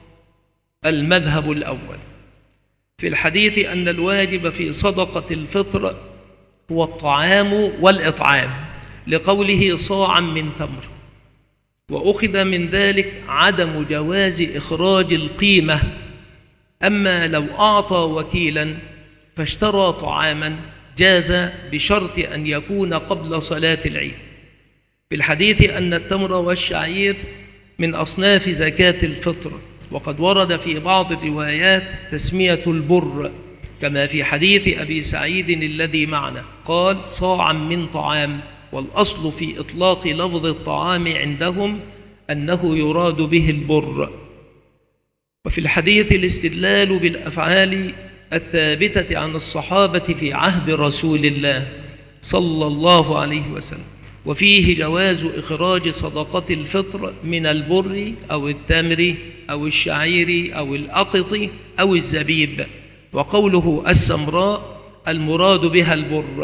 المذهب الأول. في الحديث أن الواجب في صدقة الفطر هو الطعام والإطعام، لقوله صاعا من تمر، وأخذ من ذلك عدم جواز إخراج القيمة. أما لو أعطى وكيلا فاشترى طعاما جاز بشرط أن يكون قبل صلاة العيد. في الحديث أن التمر والشعير من أصناف زكاة الفطر، وقد ورد في بعض الروايات تسمية البر، كما في حديث أبي سعيد الذي معنا قال: صاعا من طعام. والأصل في إطلاق لفظ الطعام عندهم أنه يراد به البر. وفي الحديث الاستدلال بالأفعال الثابتة عن الصحابة في عهد رسول الله صلى الله عليه وسلم، وفيه جواز إخراج صدقة الفطر من البر أو التمر أو الشعير أو الأقط أو الزبيب. وقوله السمراء المراد بها البر.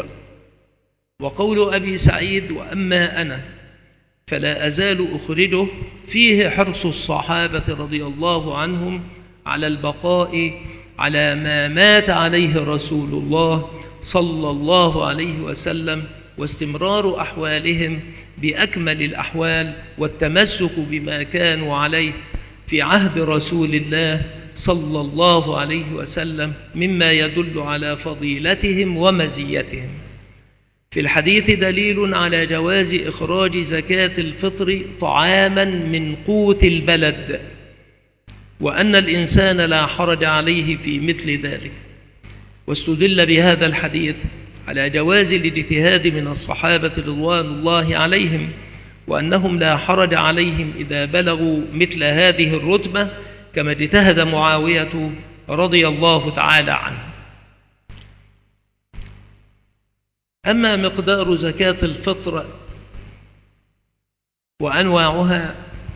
وقول أبي سعيد: وأما أنا فلا أزال أخرجه، فيه حرص الصحابة رضي الله عنهم على البقاء على ما مات عليه رسول الله صلى الله عليه وسلم، واستمرار أحوالهم بأكمل الأحوال، والتمسك بما كانوا عليه في عهد رسول الله صلى الله عليه وسلم، مما يدل على فضيلتهم ومزيتهم. في الحديث دليل على جواز إخراج زكاة الفطر طعاما من قوت البلد، وأن الإنسان لا حرج عليه في مثل ذلك. واستدل بهذا الحديث على جواز الاجتهاد من الصحابة رضوان الله عليهم، وأنهم لا حرج عليهم إذا بلغوا مثل هذه الرتبة، كما اجتهد معاوية رضي الله تعالى عنه. أما مقدار زكاة الفطر وأنواعها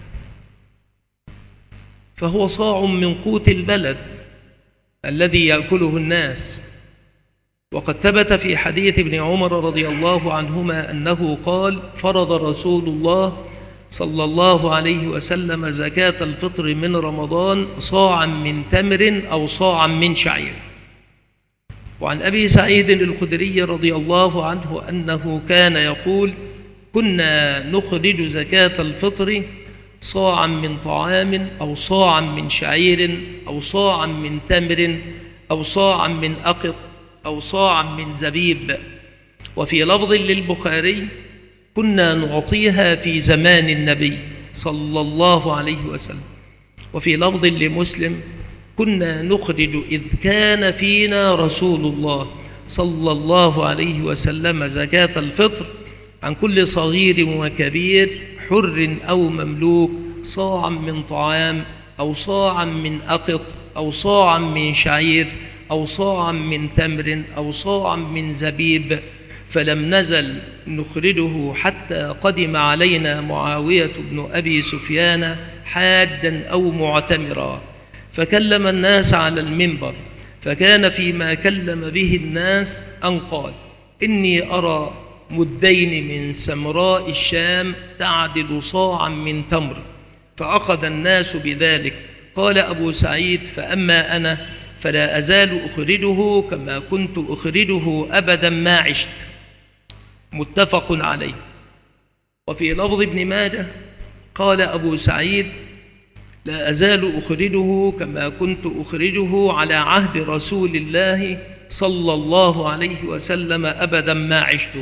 فهو صاع من قوت البلد الذي يأكله الناس. وقد ثبت في حديث ابن عمر رضي الله عنهما أنه قال: فرض رسول الله صلى الله عليه وسلم زكاة الفطر من رمضان صاعا من تمر أو صاعا من شعير. وعن أبي سعيد الخدري رضي الله عنه أنه كان يقول: كنا نخرج زكاة الفطر صاعا من طعام أو صاعا من شعير أو صاعا من تمر أو صاعا من أقط أو صاعا من زبيب. وفي لفظ للبخاري: كنا نعطيها في زمان النبي صلى الله عليه وسلم. وفي لفظ لمسلم: كنا نخرج إذ كان فينا رسول الله صلى الله عليه وسلم زكاة الفطر عن كل صغير وكبير حر أو مملوك صاعا من طعام أو صاعا من أقط أو صاعا من شعير أو صاعا من تمر أو صاعا من زبيب، فلم نزل نخرجه حتى قدم علينا معاوية بن أبي سفيان حاجا أو معتمرا، فكلم الناس على المنبر، فكان فيما كلم به الناس أن قال: إني أرى مدين من سمراء الشام تعدل صاعا من تمر، فأخذ الناس بذلك قال أبو سعيد: فأما أنا فلا أزال أخرجه كما كنت أخرجه أبدا ما عشت. متفق عليه. وفي لفظ ابن ماجه قال أبو سعيد: لا أزال أخرجه كما كنت أخرجه على عهد رسول الله صلى الله عليه وسلم أبدا ما عشت.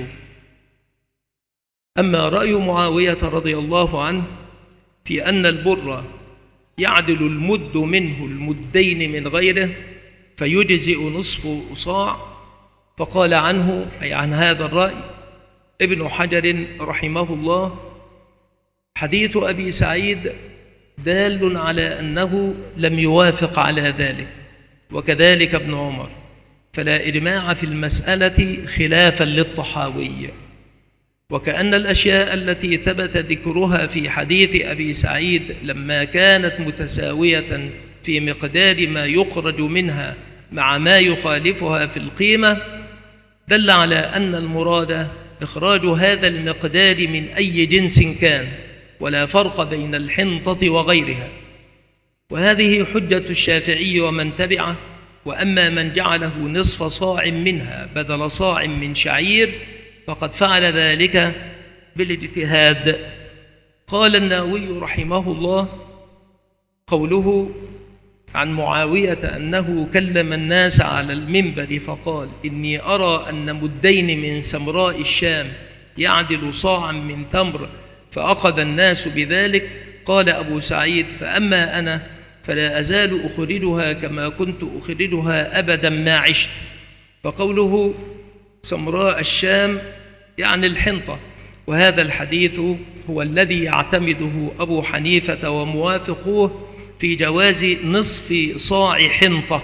أما رأي معاوية رضي الله عنه في أن البر يعدل المد منه المدين من غيره فيجزئ نصف صاع، فقال عنه أي عن هذا الرأي ابن حجر رحمه الله: حديث أبي سعيد دال على أنه لم يوافق على ذلك، وكذلك ابن عمر، فلا إجماع في المسألة خلافا للطحاوي. وكأن الأشياء التي ثبت ذكرها في حديث أبي سعيد لما كانت متساوية في مقدار ما يخرج منها مع ما يخالفها في القيمة دل على أن المراد إخراج هذا المقدار من أي جنس كان، ولا فرق بين الحنطة وغيرها. وهذه حجة الشافعي ومن تبعه. وأما من جعله نصف صاع منها بدل صاع من شعير فقد فعل ذلك بالاجتهاد. قال النووي رحمه الله: قوله عن معاوية أنه كلم الناس على المنبر فقال: إني أرى أن مدين من سمراء الشام يعدل صاعا من تمر، فأخذ الناس بذلك. قال أبو سعيد: فأما أنا فلا أزال أخرجها كما كنت أخرجها أبدا ما عشت. فقوله سمراء الشام يعني الحنطة، وهذا الحديث هو الذي يعتمده أبو حنيفة وموافقوه في جواز نصف صاع حنطة،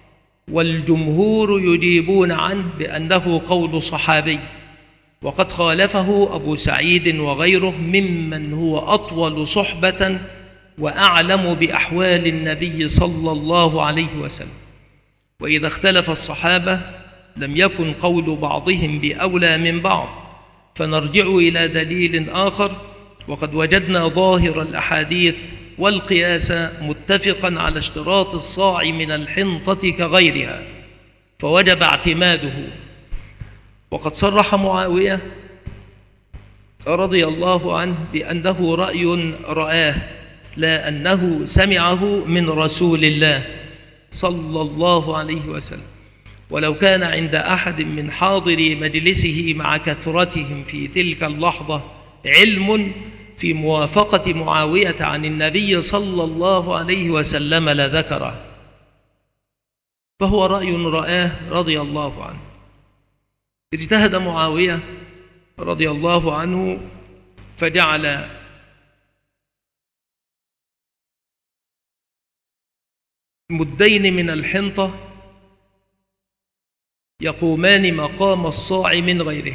والجمهور يجيبون عنه بأنه قول صحابي، وقد خالفه أبو سعيد وغيره ممن هو أطول صحبة وأعلم بأحوال النبي صلى الله عليه وسلم. وإذا اختلف الصحابة لم يكن قول بعضهم بأولى من بعض، فنرجع إلى دليل آخر. وقد وجدنا ظاهر الأحاديث والقياس متفقا على اشتراط الصاع من الحنطة كغيرها، فوجب اعتماده. وقد صرح معاوية رضي الله عنه بأنه رأي رآه، لا أنه سمعه من رسول الله صلى الله عليه وسلم. ولو كان عند أحد من حاضري مجلسه مع كثرتهم في تلك اللحظة علم في موافقة معاوية عن النبي صلى الله عليه وسلم لذكره، فهو رأي رآه رضي الله عنه. اجتهد معاوية رضي الله عنه فجعل مدين من الحنطة يقومان مقام الصاع من غيرها،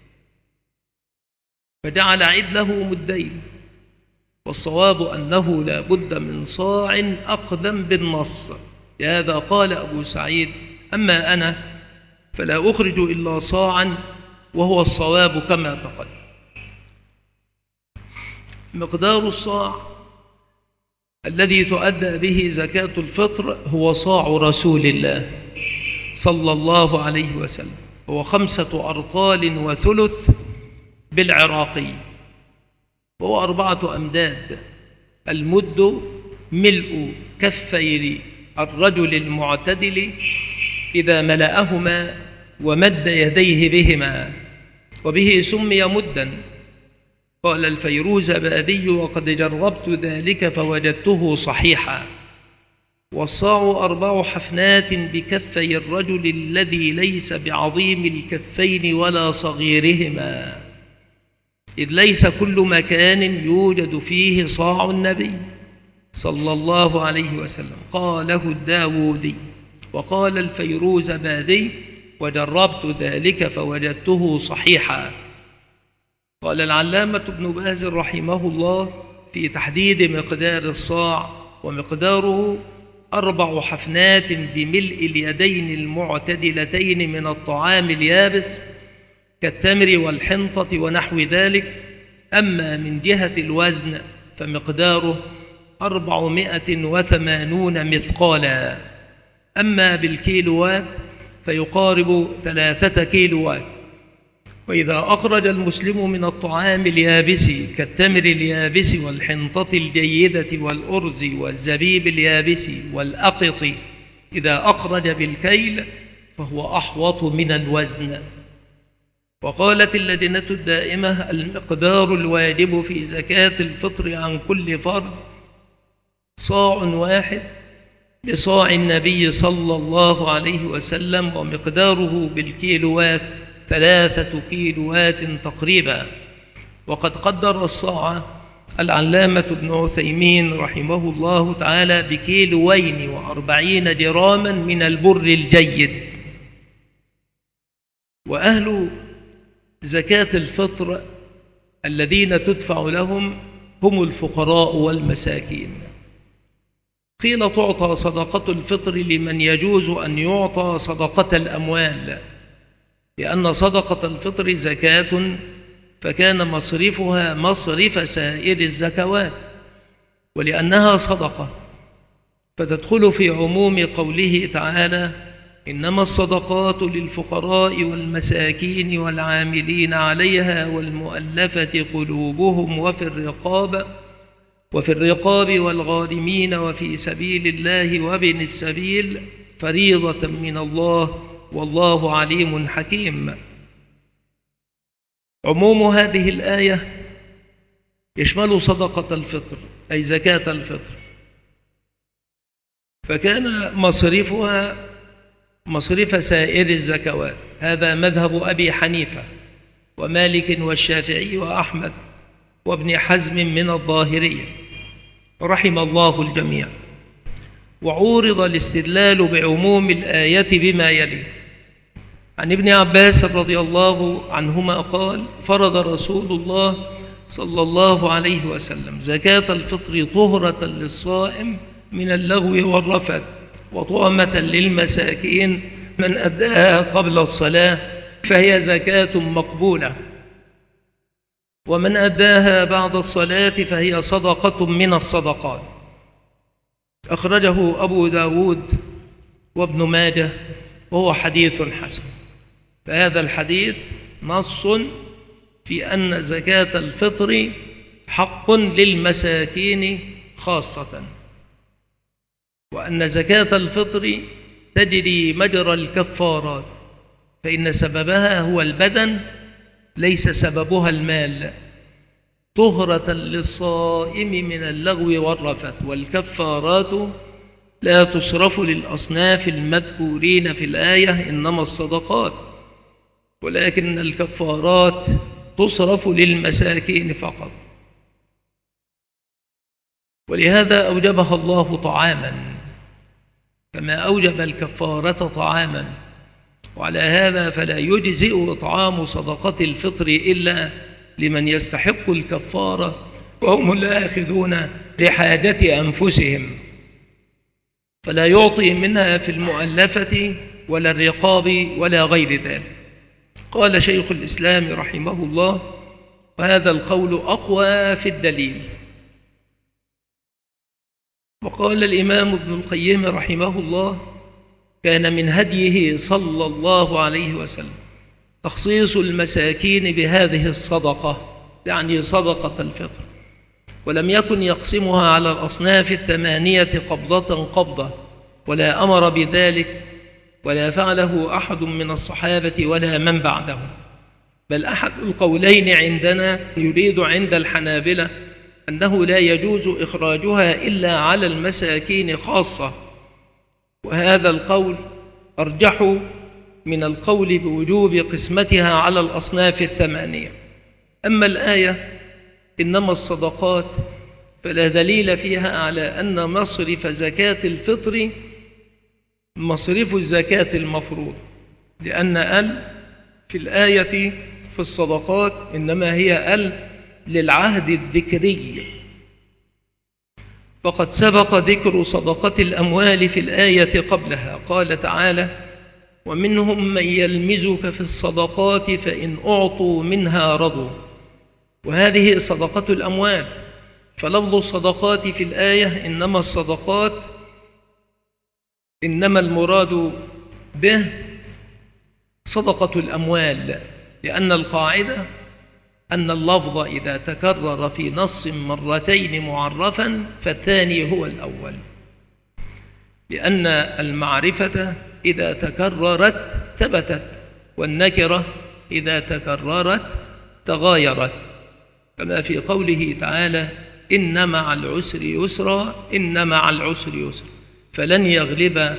فجعل عدله مدين، والصواب أنه لا بد من صاع أخذا بالنص. لهذا قال أبو سعيد: أما أنا فلا أخرج إلا صاعا، وهو الصواب كما تقدم. مقدار الصاع الذي تؤدى به زكاة الفطر هو صاع رسول الله صلى الله عليه وسلم، هو خمسة أرطال وثلث بالعراقي، وهو أربعة أمداد. المد ملء كفي الرجل المعتدل إذا ملأهما ومد يديه بهما، وبه سمي مدا. قال الفيروزبادي: وقد جربت ذلك فوجدته صحيحا. والصاع أربع حفنات بكفي الرجل الذي ليس بعظيم الكفين ولا صغيرهما، إذ ليس كل مكان يوجد فيه صاع النبي صلى الله عليه وسلم. قاله الداودي. وقال الفيروزبادي: وجربت ذلك فوجدته صحيحا. قال العلامة ابن باز رحمه الله في تحديد مقدار الصاع: ومقداره أربع حفنات بملء اليدين المعتدلتين من الطعام اليابس كالتمر والحنطة ونحو ذلك. أما من جهة الوزن فمقداره أربعمائة وثمانون مثقالا، أما بالكيلوات فيقارب ثلاثة كيلوات. وإذا أخرج المسلم من الطعام اليابس كالتمر اليابس والحنطة الجيدة والأرز والزبيب اليابس والأقط، إذا أخرج بالكيل فهو أحوط من الوزن. وقالت اللجنة الدائمة: المقدار الواجب في زكاة الفطر عن كل فرد صاع واحد بصاع النبي صلى الله عليه وسلم، ومقداره بالكيلوات ثلاثة كيلوات تقريبا. وقد قدر الصاع العلامة ابن عثيمين رحمه الله تعالى بكيلوين وأربعين جراما من البر الجيد. وأهل زكاة الفطر الذين تدفع لهم هم الفقراء والمساكين. قيل تعطى صدقة الفطر لمن يجوز أن يعطى صدقة الأموال، لأن صدقة الفطر زكاة فكان مصرفها مصرف سائر الزكوات، ولأنها صدقة فتدخل في عموم قوله تعالى: إنما الصدقات للفقراء والمساكين والعاملين عليها والمؤلفة قلوبهم وفي الرقاب وفي الرقاب والغارمين وفي سبيل الله وابن السبيل فريضة من الله والله عليم حكيم. عموم هذه الآية يشمل صدقة الفطر أي زكاة الفطر، فكان مصرفها مصرف سائر الزكوات. هذا مذهب أبي حنيفة ومالك والشافعي وأحمد وابن حزم من الظاهرية رحم الله الجميع. وعورض الاستدلال بعموم الآية بما يلي: عن ابن عباس رضي الله عنهما قال: فرض رسول الله صلى الله عليه وسلم زكاة الفطر طهرة للصائم من اللغو والرفث وطعمة للمساكين، من أداها قبل الصلاة فهي زكاة مقبولة، ومن أداها بعد الصلاة فهي صدقة من الصدقات. أخرجه أبو داود وابن ماجه وهو حديث حسن. فهذا الحديث نص في أن زكاة الفطر حق للمساكين خاصة، وأن زكاة الفطر تجري مجرى الكفارات، فإن سببها هو البدن ليس سببها المال، طهرة للصائم من اللغو والرفث. والكفارات لا تصرف للأصناف المذكورين في الآية إنما الصدقات، ولكن الكفارات تصرف للمساكين فقط. ولهذا أوجبها الله طعاما كما أوجب الكفارة طعاما. وعلى هذا فلا يجزئ إطعام صدقة الفطر إلا لمن يستحق الكفارة وهم الآخذون لحاجة أنفسهم، فلا يعطي منها في المؤلفة ولا الرقاب ولا غير ذلك. قال شيخ الإسلام رحمه الله: وهذا القول أقوى في الدليل. وقال الإمام ابن القيم رحمه الله: كان من هديه صلى الله عليه وسلم تخصيص المساكين بهذه الصدقة، يعني صدقة الفطر، ولم يكن يقسمها على الأصناف الثمانية قبضة قبضة، ولا أمر بذلك ولا فعله أحد من الصحابة ولا من بعدهم. بل أحد القولين عندنا يريد عند الحنابلة أنه لا يجوز إخراجها إلا على المساكين خاصة، وهذا القول أرجح من القول بوجوب قسمتها على الأصناف الثمانية. أما الآية إنما الصدقات فلا دليل فيها على أن مصرف زكاة الفطر مصرف الزكاة المفروض، لأن ال في الآية في الصدقات إنما هي ال للعهد الذكري، فقد سبق ذكر صدقة الأموال في الآية قبلها. قال تعالى: ومنهم من يلمزك في الصدقات فإن أعطوا منها رضوا. وهذه صدقة الأموال، فلفظ الصدقات في الآية إنما الصدقات إنما المراد به صدقة الأموال، لأن القاعدة أن اللفظ إذا تكرر في نص مرتين معرفا فالثاني هو الأول، لأن المعرفة إذا تكررت ثبتت، والنكرة إذا تكررت تغايرت، كما في قوله تعالى إن مع العسر يسرا، إن مع العسر يسرا، فلن يغلب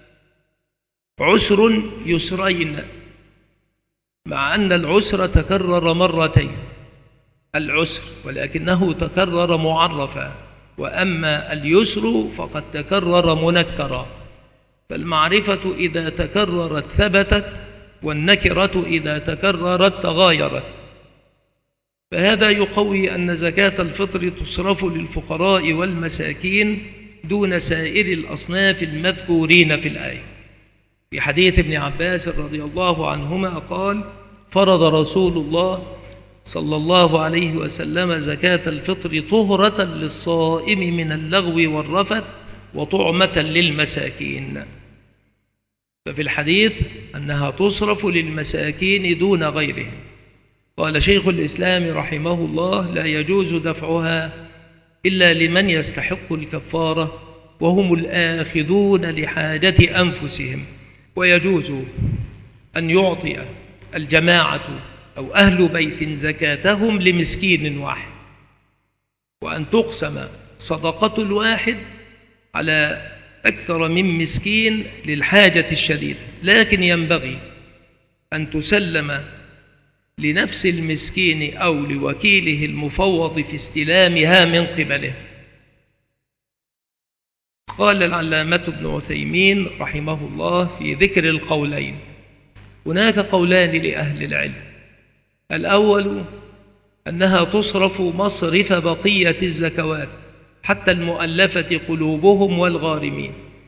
عسر يسرين، مع أن العسر تكرر مرتين العسر، ولكنه تكرر معرفا، وأما اليسر فقد تكرر منكرا. فالمعرفة إذا تكررت ثبتت، والنكرة إذا تكررت تغايرت. فهذا يقوي أن زكاة الفطر تصرف للفقراء والمساكين دون سائر الأصناف المذكورين في الآية. في حديث ابن عباس رضي الله عنهما قال: فرض رسول الله صلى الله عليه وسلم زكاة الفطر طهرة للصائم من اللغو والرفث وطعمة للمساكين. ففي الحديث أنها تصرف للمساكين دون غيرهم. قال شيخ الإسلام رحمه الله: لا يجوز دفعها إلا لمن يستحق الكفارة وهم الآخذون لحاجة أنفسهم، ويجوز أن يعطي الجماعة أو أهل بيت زكاتهم لمسكين واحد، وأن تقسم صدقة الواحد على أكثر من مسكين للحاجة الشديدة، لكن ينبغي أن تسلم لنفس المسكين أو لوكيله المفوض في استلامها من قبله. قال العلامة ابن عثيمين رحمه الله في ذكر القولين: هناك قولان لأهل العلم. الأول أنها تصرف مصرف بقية الزكوات حتى المؤلفة قلوبهم والغارمين.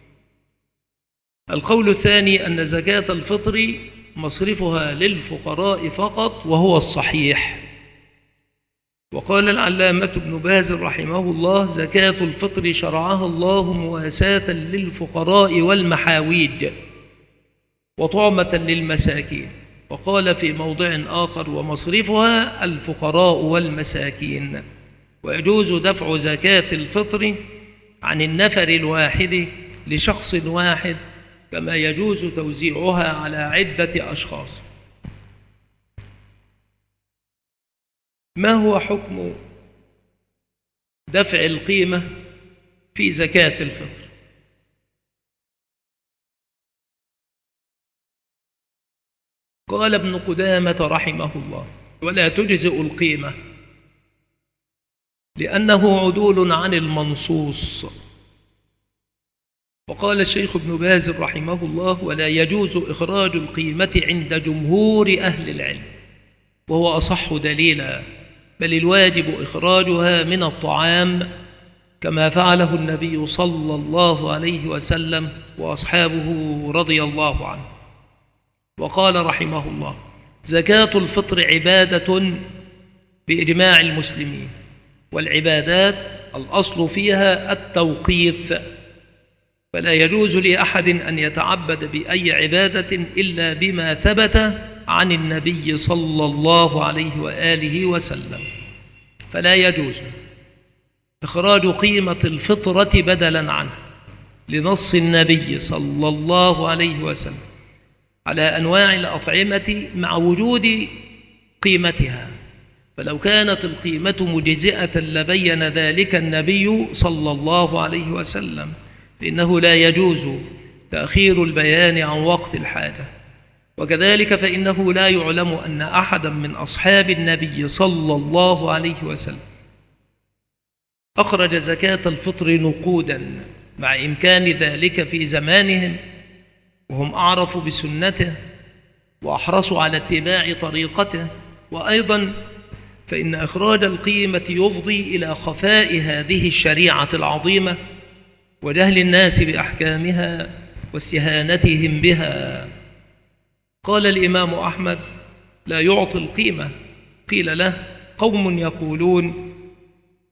القول الثاني أن زكاة الفطر مصرفها للفقراء فقط، وهو الصحيح. وقال العلامة ابن باز رحمه الله: زكاة الفطر شرعها الله مواساة للفقراء والمحاويج وطعمة للمساكين. وقال في موضع آخر: ومصرفها الفقراء والمساكين. ويجوز دفع زكاة الفطر عن النفر الواحد لشخص واحد، كما يجوز توزيعها على عدة أشخاص. ما هو حكم دفع القيمة في زكاة الفطر؟ قال ابن قدامة رحمه الله: ولا تجزئ القيمة لأنه عدول عن المنصوص. وقال الشيخ ابن باز رحمه الله: ولا يجوز إخراج القيمة عند جمهور أهل العلم، وهو أصح دليلا، بل الواجب إخراجها من الطعام كما فعله النبي صلى الله عليه وسلم وأصحابه رضي الله عنه. وقال رحمه الله: زكاة الفطر عبادة بإجماع المسلمين، والعبادات الأصل فيها التوقيف، فلا يجوز لأحد أن يتعبد بأي عبادة إلا بما ثبت عن النبي صلى الله عليه وآله وسلم. فلا يجوز إخراج قيمة الفطرة بدلا عنه لنص النبي صلى الله عليه وسلم على أنواع الأطعمة مع وجود قيمتها، فلو كانت القيمة مجزئة لبين ذلك النبي صلى الله عليه وسلم، فإنه لا يجوز تأخير البيان عن وقت الحاجة. وكذلك فإنه لا يعلم أن أحدا من أصحاب النبي صلى الله عليه وسلم أخرج زكاة الفطر نقودا، مع إمكان ذلك في زمانهم وهم أعرف بسنته وأحرصوا على اتباع طريقته. وأيضا فإن إخراج القيمة يفضي إلى خفاء هذه الشريعة العظيمة وجهل الناس بأحكامها واستهانتهم بها. قال الإمام أحمد: لا يعطي القيمة. قيل له: قوم يقولون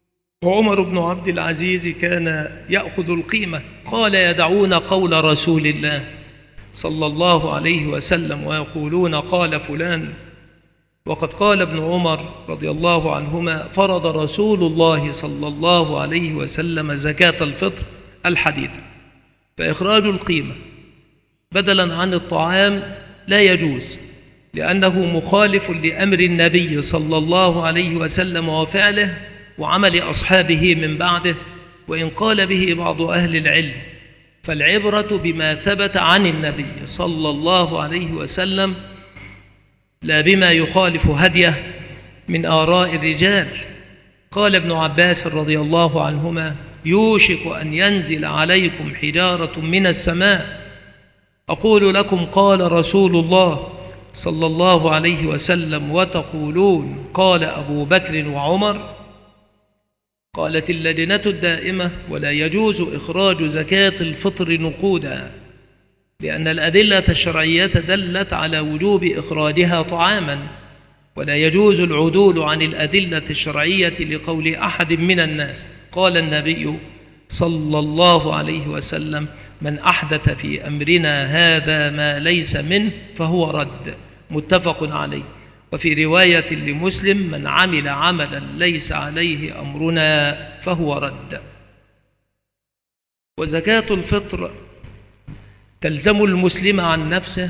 وعمر بن عبد العزيز كان يأخذ القيمة، قال: يدعون قول رسول الله صلى الله عليه وسلم ويقولون قال فلان. وقد قال ابن عمر رضي الله عنهما: فرض رسول الله صلى الله عليه وسلم زكاة الفطر الحديث، فإخراج القيمة بدلا عن الطعام لا يجوز، لأنه مخالف لأمر النبي صلى الله عليه وسلم وفعله وعمل أصحابه من بعده، وإن قال به بعض أهل العلم، فالعبرة بما ثبت عن النبي صلى الله عليه وسلم لا بما يخالف هديه من آراء الرجال. قال ابن عباس رضي الله عنهما: يوشك أن ينزل عليكم حجارة من السماء أقول لكم قال رسول الله صلى الله عليه وسلم وتقولون قال أبو بكر وعمر. قالت اللجنة الدائمة: ولا يجوز إخراج زكاة الفطر نقودا، لأن الأدلة الشرعية دلت على وجوب إخراجها طعاما، ولا يجوز العدول عن الأدلة الشرعية لقول أحد من الناس. قال النبي صلى الله عليه وسلم: من أحدث في أمرنا هذا ما ليس منه فهو رد، متفق عليه. وفي رواية لمسلم: من عمل عملا ليس عليه أمرنا فهو رد. وزكاة الفطر تلزم المسلم عن نفسه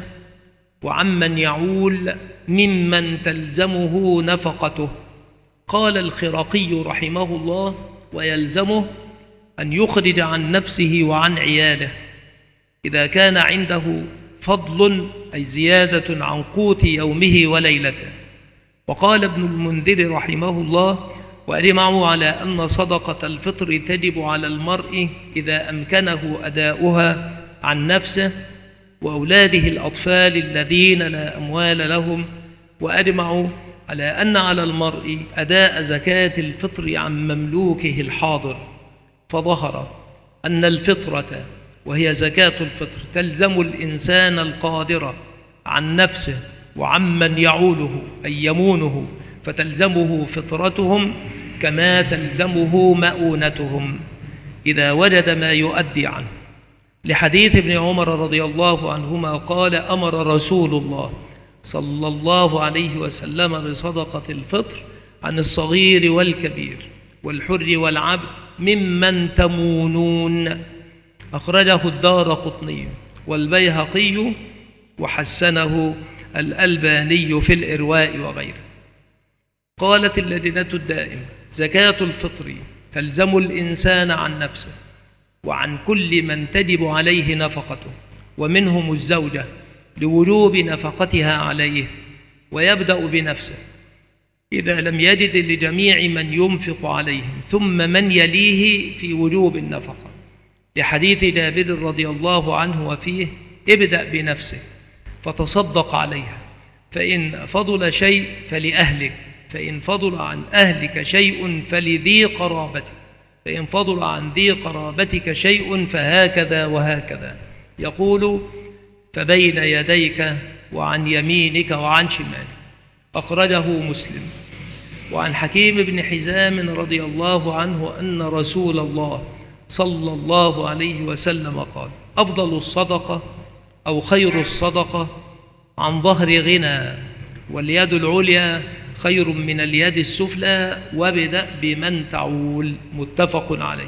وعمن يعول ممن تلزمه نفقته. قال الخرقي رحمه الله: ويلزمه أن يخرج عن نفسه وعن عياله إذا كان عنده فضل، أي زيادة عن قوت يومه وليلته. وقال ابن المنذر رحمه الله: وأجمعوا على أن صدقة الفطر تجب على المرء إذا أمكنه أداؤها عن نفسه وأولاده الأطفال الذين لا أموال لهم. وأجمعوا على أن على المرء أداء زكاة الفطر عن مملوكه الحاضر، فظهر أن الفطرة وهي زكاة الفطر تلزم الإنسان القادر عن نفسه وعمن يعوله أي يمونه، فتلزمه فطرتهم كما تلزمه مؤونتهم إذا وجد ما يؤدي عنه. لحديث ابن عمر رضي الله عنهما قال: أمر رسول الله صلى الله عليه وسلم بصدقة الفطر عن الصغير والكبير والحر والعبد ممن تمونون. أخرجه الدارقطني والبيهقي وحسنه الألباني في الإرواء وغيره. قالت اللجنة الدائمة: زكاة الفطر تلزم الإنسان عن نفسه وعن كل من تجب عليه نفقته، ومنهم الزوجة لوجوب نفقتها عليه، ويبدأ بنفسه إذا لم يجد لجميع من ينفق عليهم، ثم من يليه في وجوب النفقة، لحديث جابر رضي الله عنه وفيه: ابدأ بنفسك فتصدق عليها، فإن فضل شيء فلأهلك، فإن فضل عن أهلك شيء فلذي قرابتك، فإن فضل عن ذي قرابتك شيء فهكذا وهكذا. يقول: فبين يديك وعن يمينك وعن شمالك. أخرجه مسلم. وعن حكيم بن حزام رضي الله عنه أن رسول الله صلى الله عليه وسلم قال: أفضل الصدقة أو خير الصدقة عن ظهر غنى، واليد العليا خير من اليد السفلى، وابدأ بمن تعول، متفق عليه.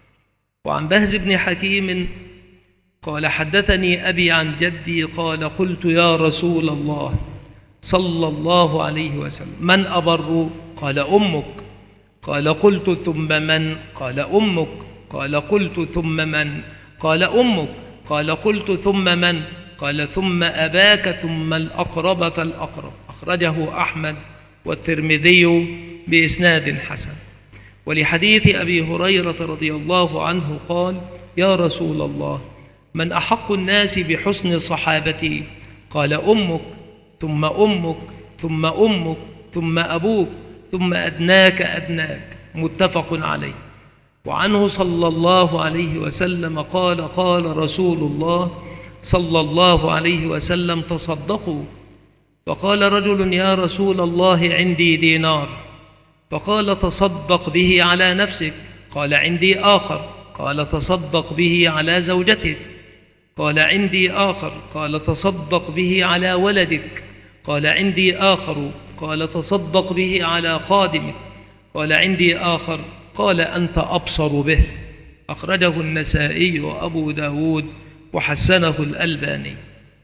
وعن بهز بن حكيم قال: حدثني أبي عن جدي قال: قلت يا رسول الله صلى الله عليه وسلم: من أبر؟ قال: أمك. قال: قلت ثم من؟ قال: أمك. قال: قلت ثم من؟ قال: أمك. قال: قلت ثم من؟ قال: ثم أباك، ثم الأقرب فالأقرب. أخرجه أحمد والترمذي بإسناد حسن. ولحديث أبي هريرة رضي الله عنه قال: يا رسول الله، من أحق الناس بحسن صحابتي؟ قال: أمك، ثم أمك، ثم أمك، ثم أبوك، ثم أدناك أدناك، متفق عليه. وعنه صلى الله عليه وسلم قال: قال رسول الله صلى الله عليه وسلم: تصدقوا. فقال رجل: يا رسول الله، عندي دينار. فقال تصدق به على نفسك. قال عندي آخر. قال تصدق به على زوجتك. قال عندي آخر. قال تصدق به على ولدك. قال عندي آخر. قال تصدق به على خادمك. قال عندي آخر. قال أنت أبصر به. أخرجه النسائي وأبو داود وحسنه الألباني.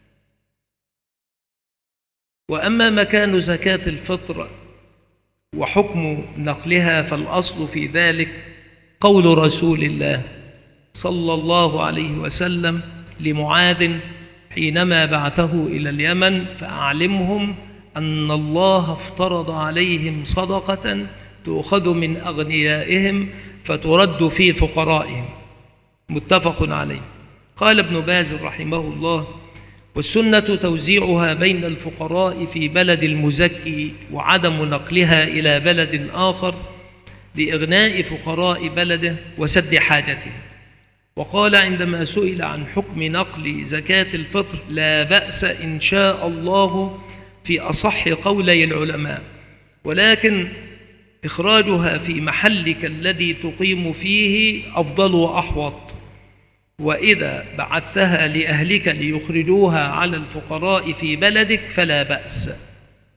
وأما مكان زكاة الفطر وحكم نقلها فالأصل في ذلك قول رسول الله صلى الله عليه وسلم لمعاذ حينما بعثه إلى اليمن: فأعلمهم أن الله افترض عليهم صدقة تؤخذ من أغنيائهم فترد في فقرائهم. متفق عليه. قال ابن باز رحمه الله: والسنة توزيعها بين الفقراء في بلد المزكي وعدم نقلها إلى بلد آخر لإغناء فقراء بلده وسد حاجته. وقال عندما سئل عن حكم نقل زكاة الفطر: لا بأس إن شاء الله في أصح قولي العلماء، ولكن إخراجها في محلك الذي تقيم فيه أفضل وأحوط، وإذا بعثتها لأهلك ليخرجوها على الفقراء في بلدك فلا بأس.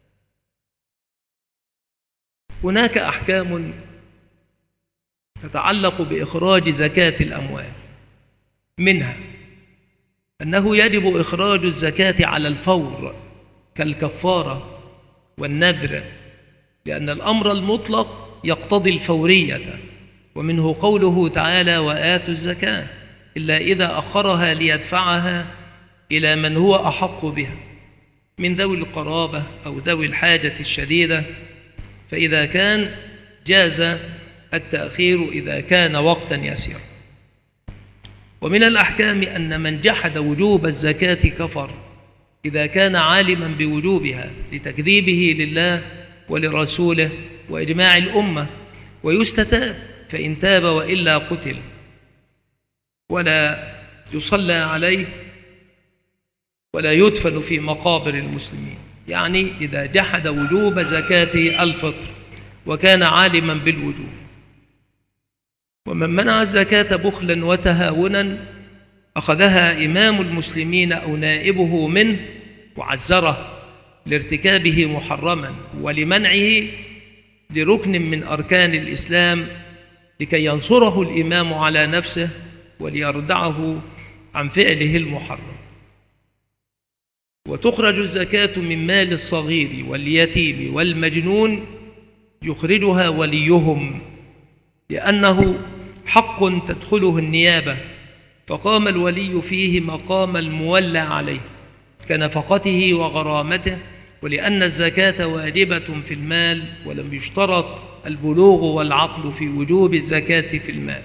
هناك أحكام تتعلق بإخراج زكاة الأموال، منها أنه يجب إخراج الزكاة على الفور كالكفارة والنذر، لأن الأمر المطلق يقتضي الفورية، ومنه قوله تعالى: وآتوا الزكاة، إلا إذا أخرها ليدفعها إلى من هو أحق بها من ذوي القرابة أو ذوي الحاجة الشديدة، فإذا كان جاز التأخير إذا كان وقتا يسيرا. ومن الأحكام أن من جحد وجوب الزكاة كفر إذا كان عالما بوجوبها لتكذيبه لله ولرسوله وإجماع الأمة، ويستتاب فإن تاب وإلا قتل ولا يصلى عليه ولا يدفن في مقابر المسلمين. يعني إذا جحد وجوب زكاة الفطر وكان عالما بالوجوب. ومن منع الزكاة بخلا وتهاونا أخذها إمام المسلمين أو نائبه منه وعزره لارتكابه محرما ولمنعه لركن من أركان الإسلام لكي ينصره الإمام على نفسه وليردعه عن فعله المحرم. وتخرج الزكاة من مال الصغير واليتيم والمجنون يخرجها وليهم، لأنه حق تدخله النيابة، فقام الولي فيه مقام المولى عليه كنفقته وغرامته، ولأن الزكاة واجبة في المال ولم يشترط البلوغ والعقل في وجوب الزكاة في المال.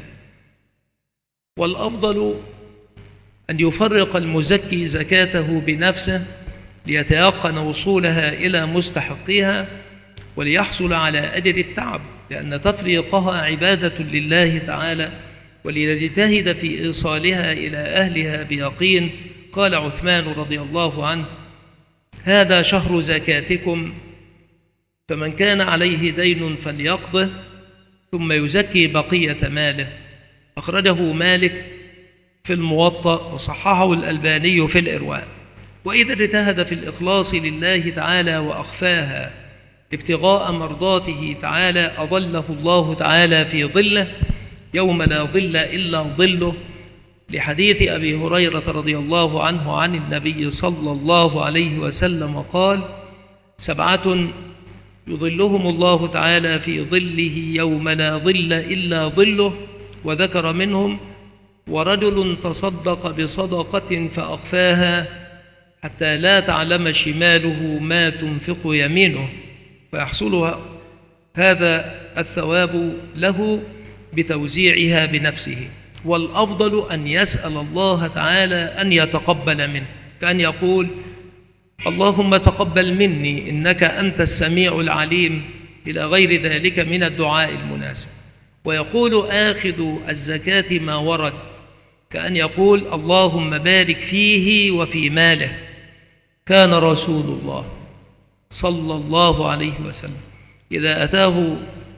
والأفضل أن يفرق المزكي زكاته بنفسه ليتيقن وصولها إلى مستحقيها وليحصل على أجر التعب، لأن تفريقها عبادة لله تعالى، وليجتهد في إيصالها إلى أهلها بيقين. قال عثمان رضي الله عنه: هذا شهر زكاتكم، فمن كان عليه دين فليقضه ثم يزكي بقية ماله. أخرجه مالك في الموطأ وصححه الألباني في الإرواء. وإذا اجتهد في الإخلاص لله تعالى وأخفاها ابتغاء مرضاته تعالى أظله الله تعالى في ظله يوم لا ظل إلا ظله، لحديث أبي هريرة رضي الله عنه عن النبي صلى الله عليه وسلم قال: سبعة يظلهم الله تعالى في ظله يوم لا ظل إلا ظله، وذكر منهم: ورجل تصدق بصدقة فأخفاها حتى لا تعلم شماله ما تنفق يمينه، فيحصل هذا الثواب له بتوزيعها بنفسه. والأفضل أن يسأل الله تعالى أن يتقبل منه، كأن يقول: اللهم تقبل مني إنك أنت السميع العليم، إلى غير ذلك من الدعاء المناسب. ويقول آخذ الزكاة ما ورد، كأن يقول: اللهم بارك فيه وفي ماله. كان رسول الله صلى الله عليه وسلم إذا أتاه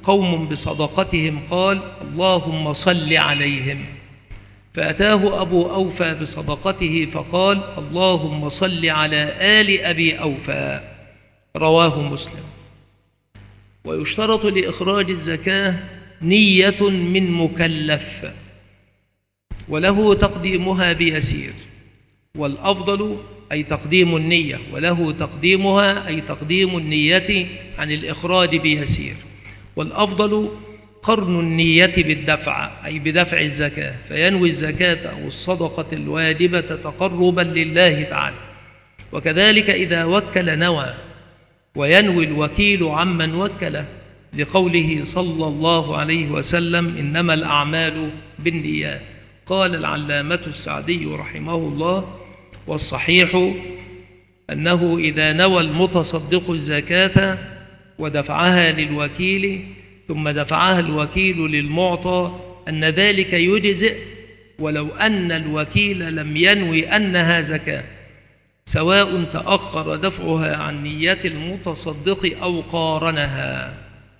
قوم بصدقتهم قال اللهم صل عليهم، فأتاه أبو أوفى بصدقته فقال اللهم صل على آل أبي أوفى، رواه مسلم. ويشترط لإخراج الزكاة نية من مكلف، وله تقديمها بيسير، والأفضل أي تقديم النية، وله تقديمها أي تقديم النية عن الإخراج بيسير، والأفضل قرن النية بالدفع أي بدفع الزكاة، فينوي الزكاة أو الصدقة الواجبة تقربا لله تعالى. وكذلك إذا وكل نوى، وينوي الوكيل عمن وكله، لقوله صلى الله عليه وسلم إنما الأعمال بالنيات. قال العلامة السعدي رحمه الله والصحيح أنه إذا نوى المتصدق الزكاة ودفعها للوكيل ثم دفعها الوكيل للمعطى أن ذلك يجزئ ولو أن الوكيل لم ينوي أنها زكاة، سواء تأخر دفعها عن نية المتصدق أو قارنها.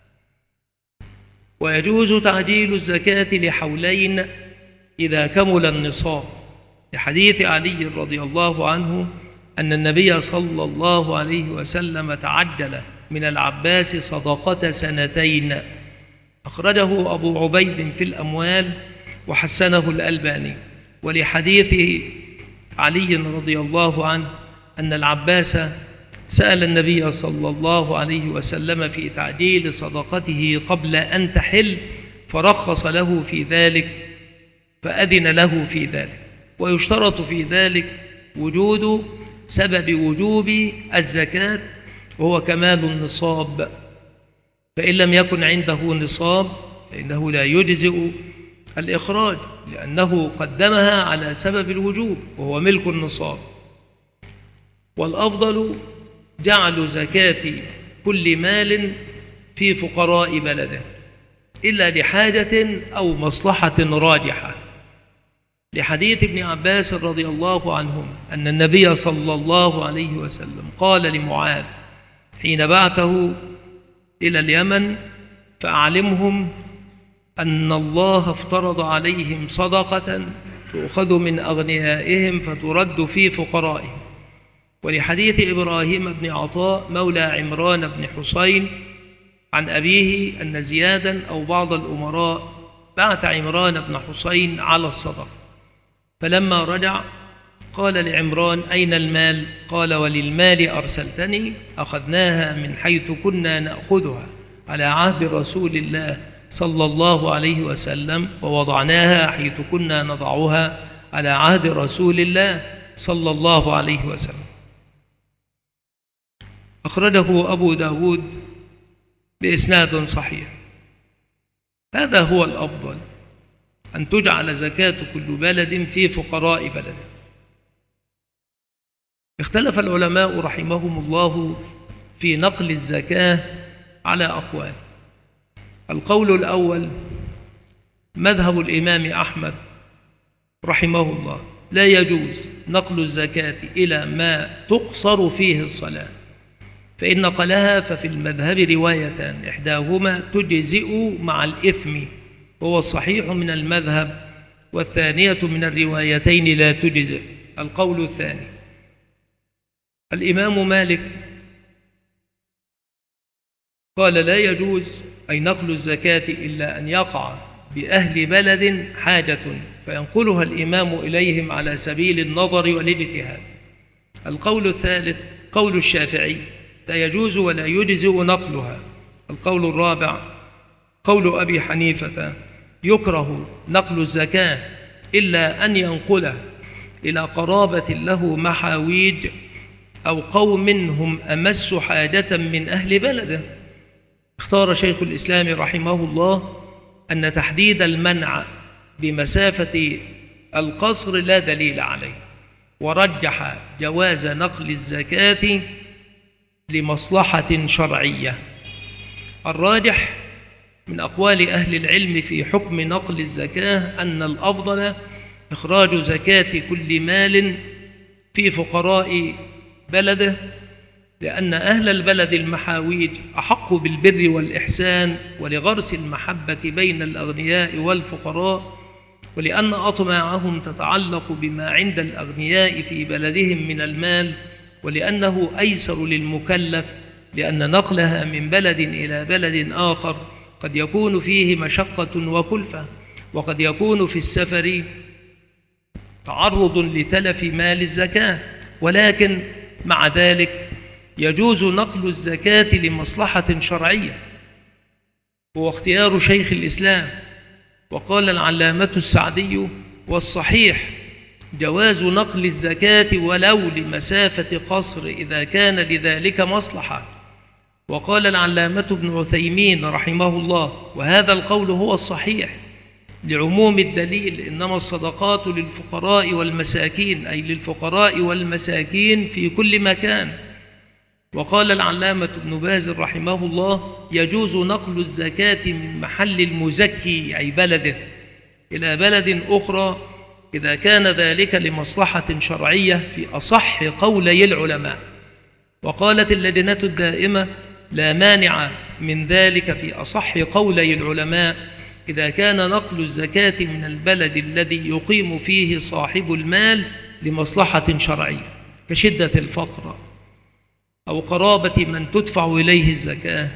ويجوز تعجيل الزكاة لحولين إذا كمل النصاب، لحديث علي رضي الله عنه أن النبي صلى الله عليه وسلم تعجل من العباس صدقة سنتين، أخرجه أبو عبيد في الأموال وحسنه الألباني. ولحديث علي رضي الله عنه أن العباس سأل النبي صلى الله عليه وسلم في تعجيل صدقته قبل أن تحل فرخص له في ذلك، فأذن له في ذلك. ويشترط في ذلك وجود سبب وجوب الزكاة وهو كمال النصاب، فإن لم يكن عنده نصاب فإنه لا يجزئ الإخراج، لأنه قدمها على سبب الوجوب وهو ملك النصاب. والأفضل جعل زكاة كل مال في فقراء بلده إلا لحاجة أو مصلحة راجحة، لحديث ابن عباس رضي الله عنهما أن النبي صلى الله عليه وسلم قال لمعاذ حين بعثه إلى اليمن فأعلمهم أن الله افترض عليهم صدقة تؤخذ من أغنيائهم فترد في فقرائهم. ولحديث إبراهيم بن عطاء مولى عمران بن حسين عن أبيه أن زيادا أو بعض الأمراء بعث عمران بن حسين على الصدقة، فلما رجع قال لعمران أين المال؟ قال وللمال أرسلتني، أخذناها من حيث كنا نأخذها على عهد رسول الله صلى الله عليه وسلم، ووضعناها حيث كنا نضعها على عهد رسول الله صلى الله عليه وسلم. أخرجه أبو داود بإسناد صحيح. هذا هو الأفضل، أن تجعل زكاة كل بلد في فقراء بلده. اختلف العلماء رحمهم الله في نقل الزكاة على أقوال. القول الأول مذهب الإمام أحمد رحمه الله، لا يجوز نقل الزكاة إلى ما تقصر فيه الصلاة، فإن نقلها ففي المذهب روايتان، إحداهما تجزئ مع الإثم وهو الصحيح من المذهب، والثانية من الروايتين لا تجزئ. القول الثاني الإمام مالك قال لا يجوز أي نقل الزكاة إلا أن يقع بأهل بلد حاجة فينقلها الإمام إليهم على سبيل النظر والاجتهاد. القول الثالث قول الشافعي لا يجوز ولا يجزئ نقلها. القول الرابع قول أبي حنيفة يكره نقل الزكاة إلا أن ينقلها إلى قرابة له محاويج أو قوم هم أمس حاجة من أهل بلده. اختار شيخ الإسلام رحمه الله أن تحديد المنع بمسافة القصر لا دليل عليه، ورجح جواز نقل الزكاة لمصلحة شرعية. الراجح من أقوال أهل العلم في حكم نقل الزكاة أن الأفضل إخراج زكاة كل مال في فقراء بلده لأن أهل البلد المحاويج أحق بالبر والإحسان ولغرس المحبة بين الأغنياء والفقراء، ولأن أطماعهم تتعلق بما عند الأغنياء في بلدهم من المال، ولأنه أيسر للمكلف، لأن نقلها من بلد إلى بلد آخر قد يكون فيه مشقة وكلفة، وقد يكون في السفر تعرض لتلف مال الزكاة. ولكن مع ذلك يجوز نقل الزكاة لمصلحة شرعية، هو اختيار شيخ الإسلام. وقال العلامة السعدي: والصحيح جواز نقل الزكاة ولو لمسافة قصر إذا كان لذلك مصلحة. وقال العلامة ابن عثيمين رحمه الله: وهذا القول هو الصحيح لعموم الدليل، إنما الصدقات للفقراء والمساكين، أي للفقراء والمساكين في كل مكان. وقال العلامة ابن باز رحمه الله: يجوز نقل الزكاة من محل المزكي أي بلده إلى بلد أخرى إذا كان ذلك لمصلحة شرعية في أصح قولي العلماء. وقالت اللجنة الدائمة: لا مانع من ذلك في أصح قولي العلماء إذا كان نقل الزكاة من البلد الذي يقيم فيه صاحب المال لمصلحة شرعية كشدة الفقر أو قرابة من تدفع إليه الزكاة،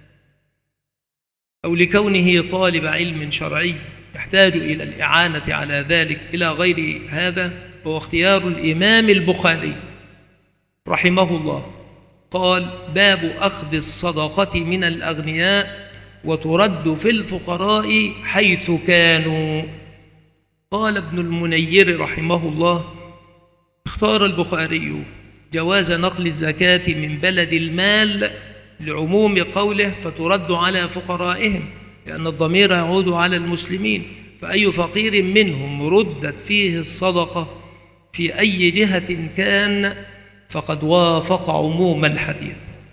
أو لكونه طالب علم شرعي يحتاج إلى الإعانة على ذلك إلى غير هذا. هو اختيار الإمام البخاري رحمه الله، قال: باب أخذ الصدقة من الأغنياء وترد في الفقراء حيث كانوا. قال ابن المنير رحمه الله: اختار البخاري جواز نقل الزكاة من بلد المال لعموم قوله فترد على فقرائهم، لأن الضمير يعود على المسلمين، فأي فقير منهم ردت فيه الصدقة في أي جهة كان فقد وافق عموم الحديث.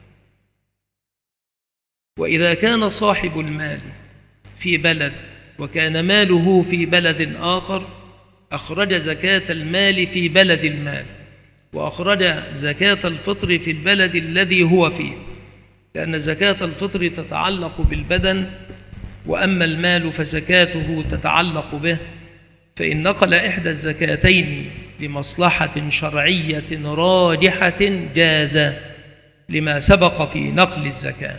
وإذا كان صاحب المال في بلد وكان ماله في بلد آخر أخرج زكاة المال في بلد المال، وأخرج زكاة الفطر في البلد الذي هو فيه، لأن زكاة الفطر تتعلق بالبدن، وأما المال فزكاته تتعلق به. فإن نقل إحدى الزكاتين لمصلحة شرعية راجحة جاز لما سبق في نقل الزكاة.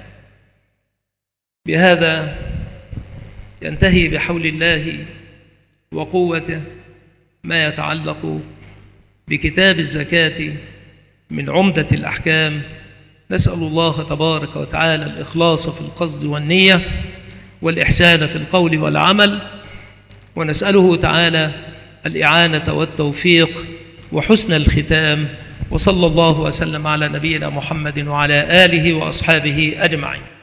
بهذا ينتهي بحول الله وقوته ما يتعلق بكتاب الزكاة من عمدة الأحكام. نسأل الله تبارك وتعالى الإخلاص في القصد والنية والإحسان في القول والعمل، ونسأله تعالى الإعانة والتوفيق وحسن الختام. وصلى الله وسلم على نبينا محمد وعلى آله وأصحابه أجمعين.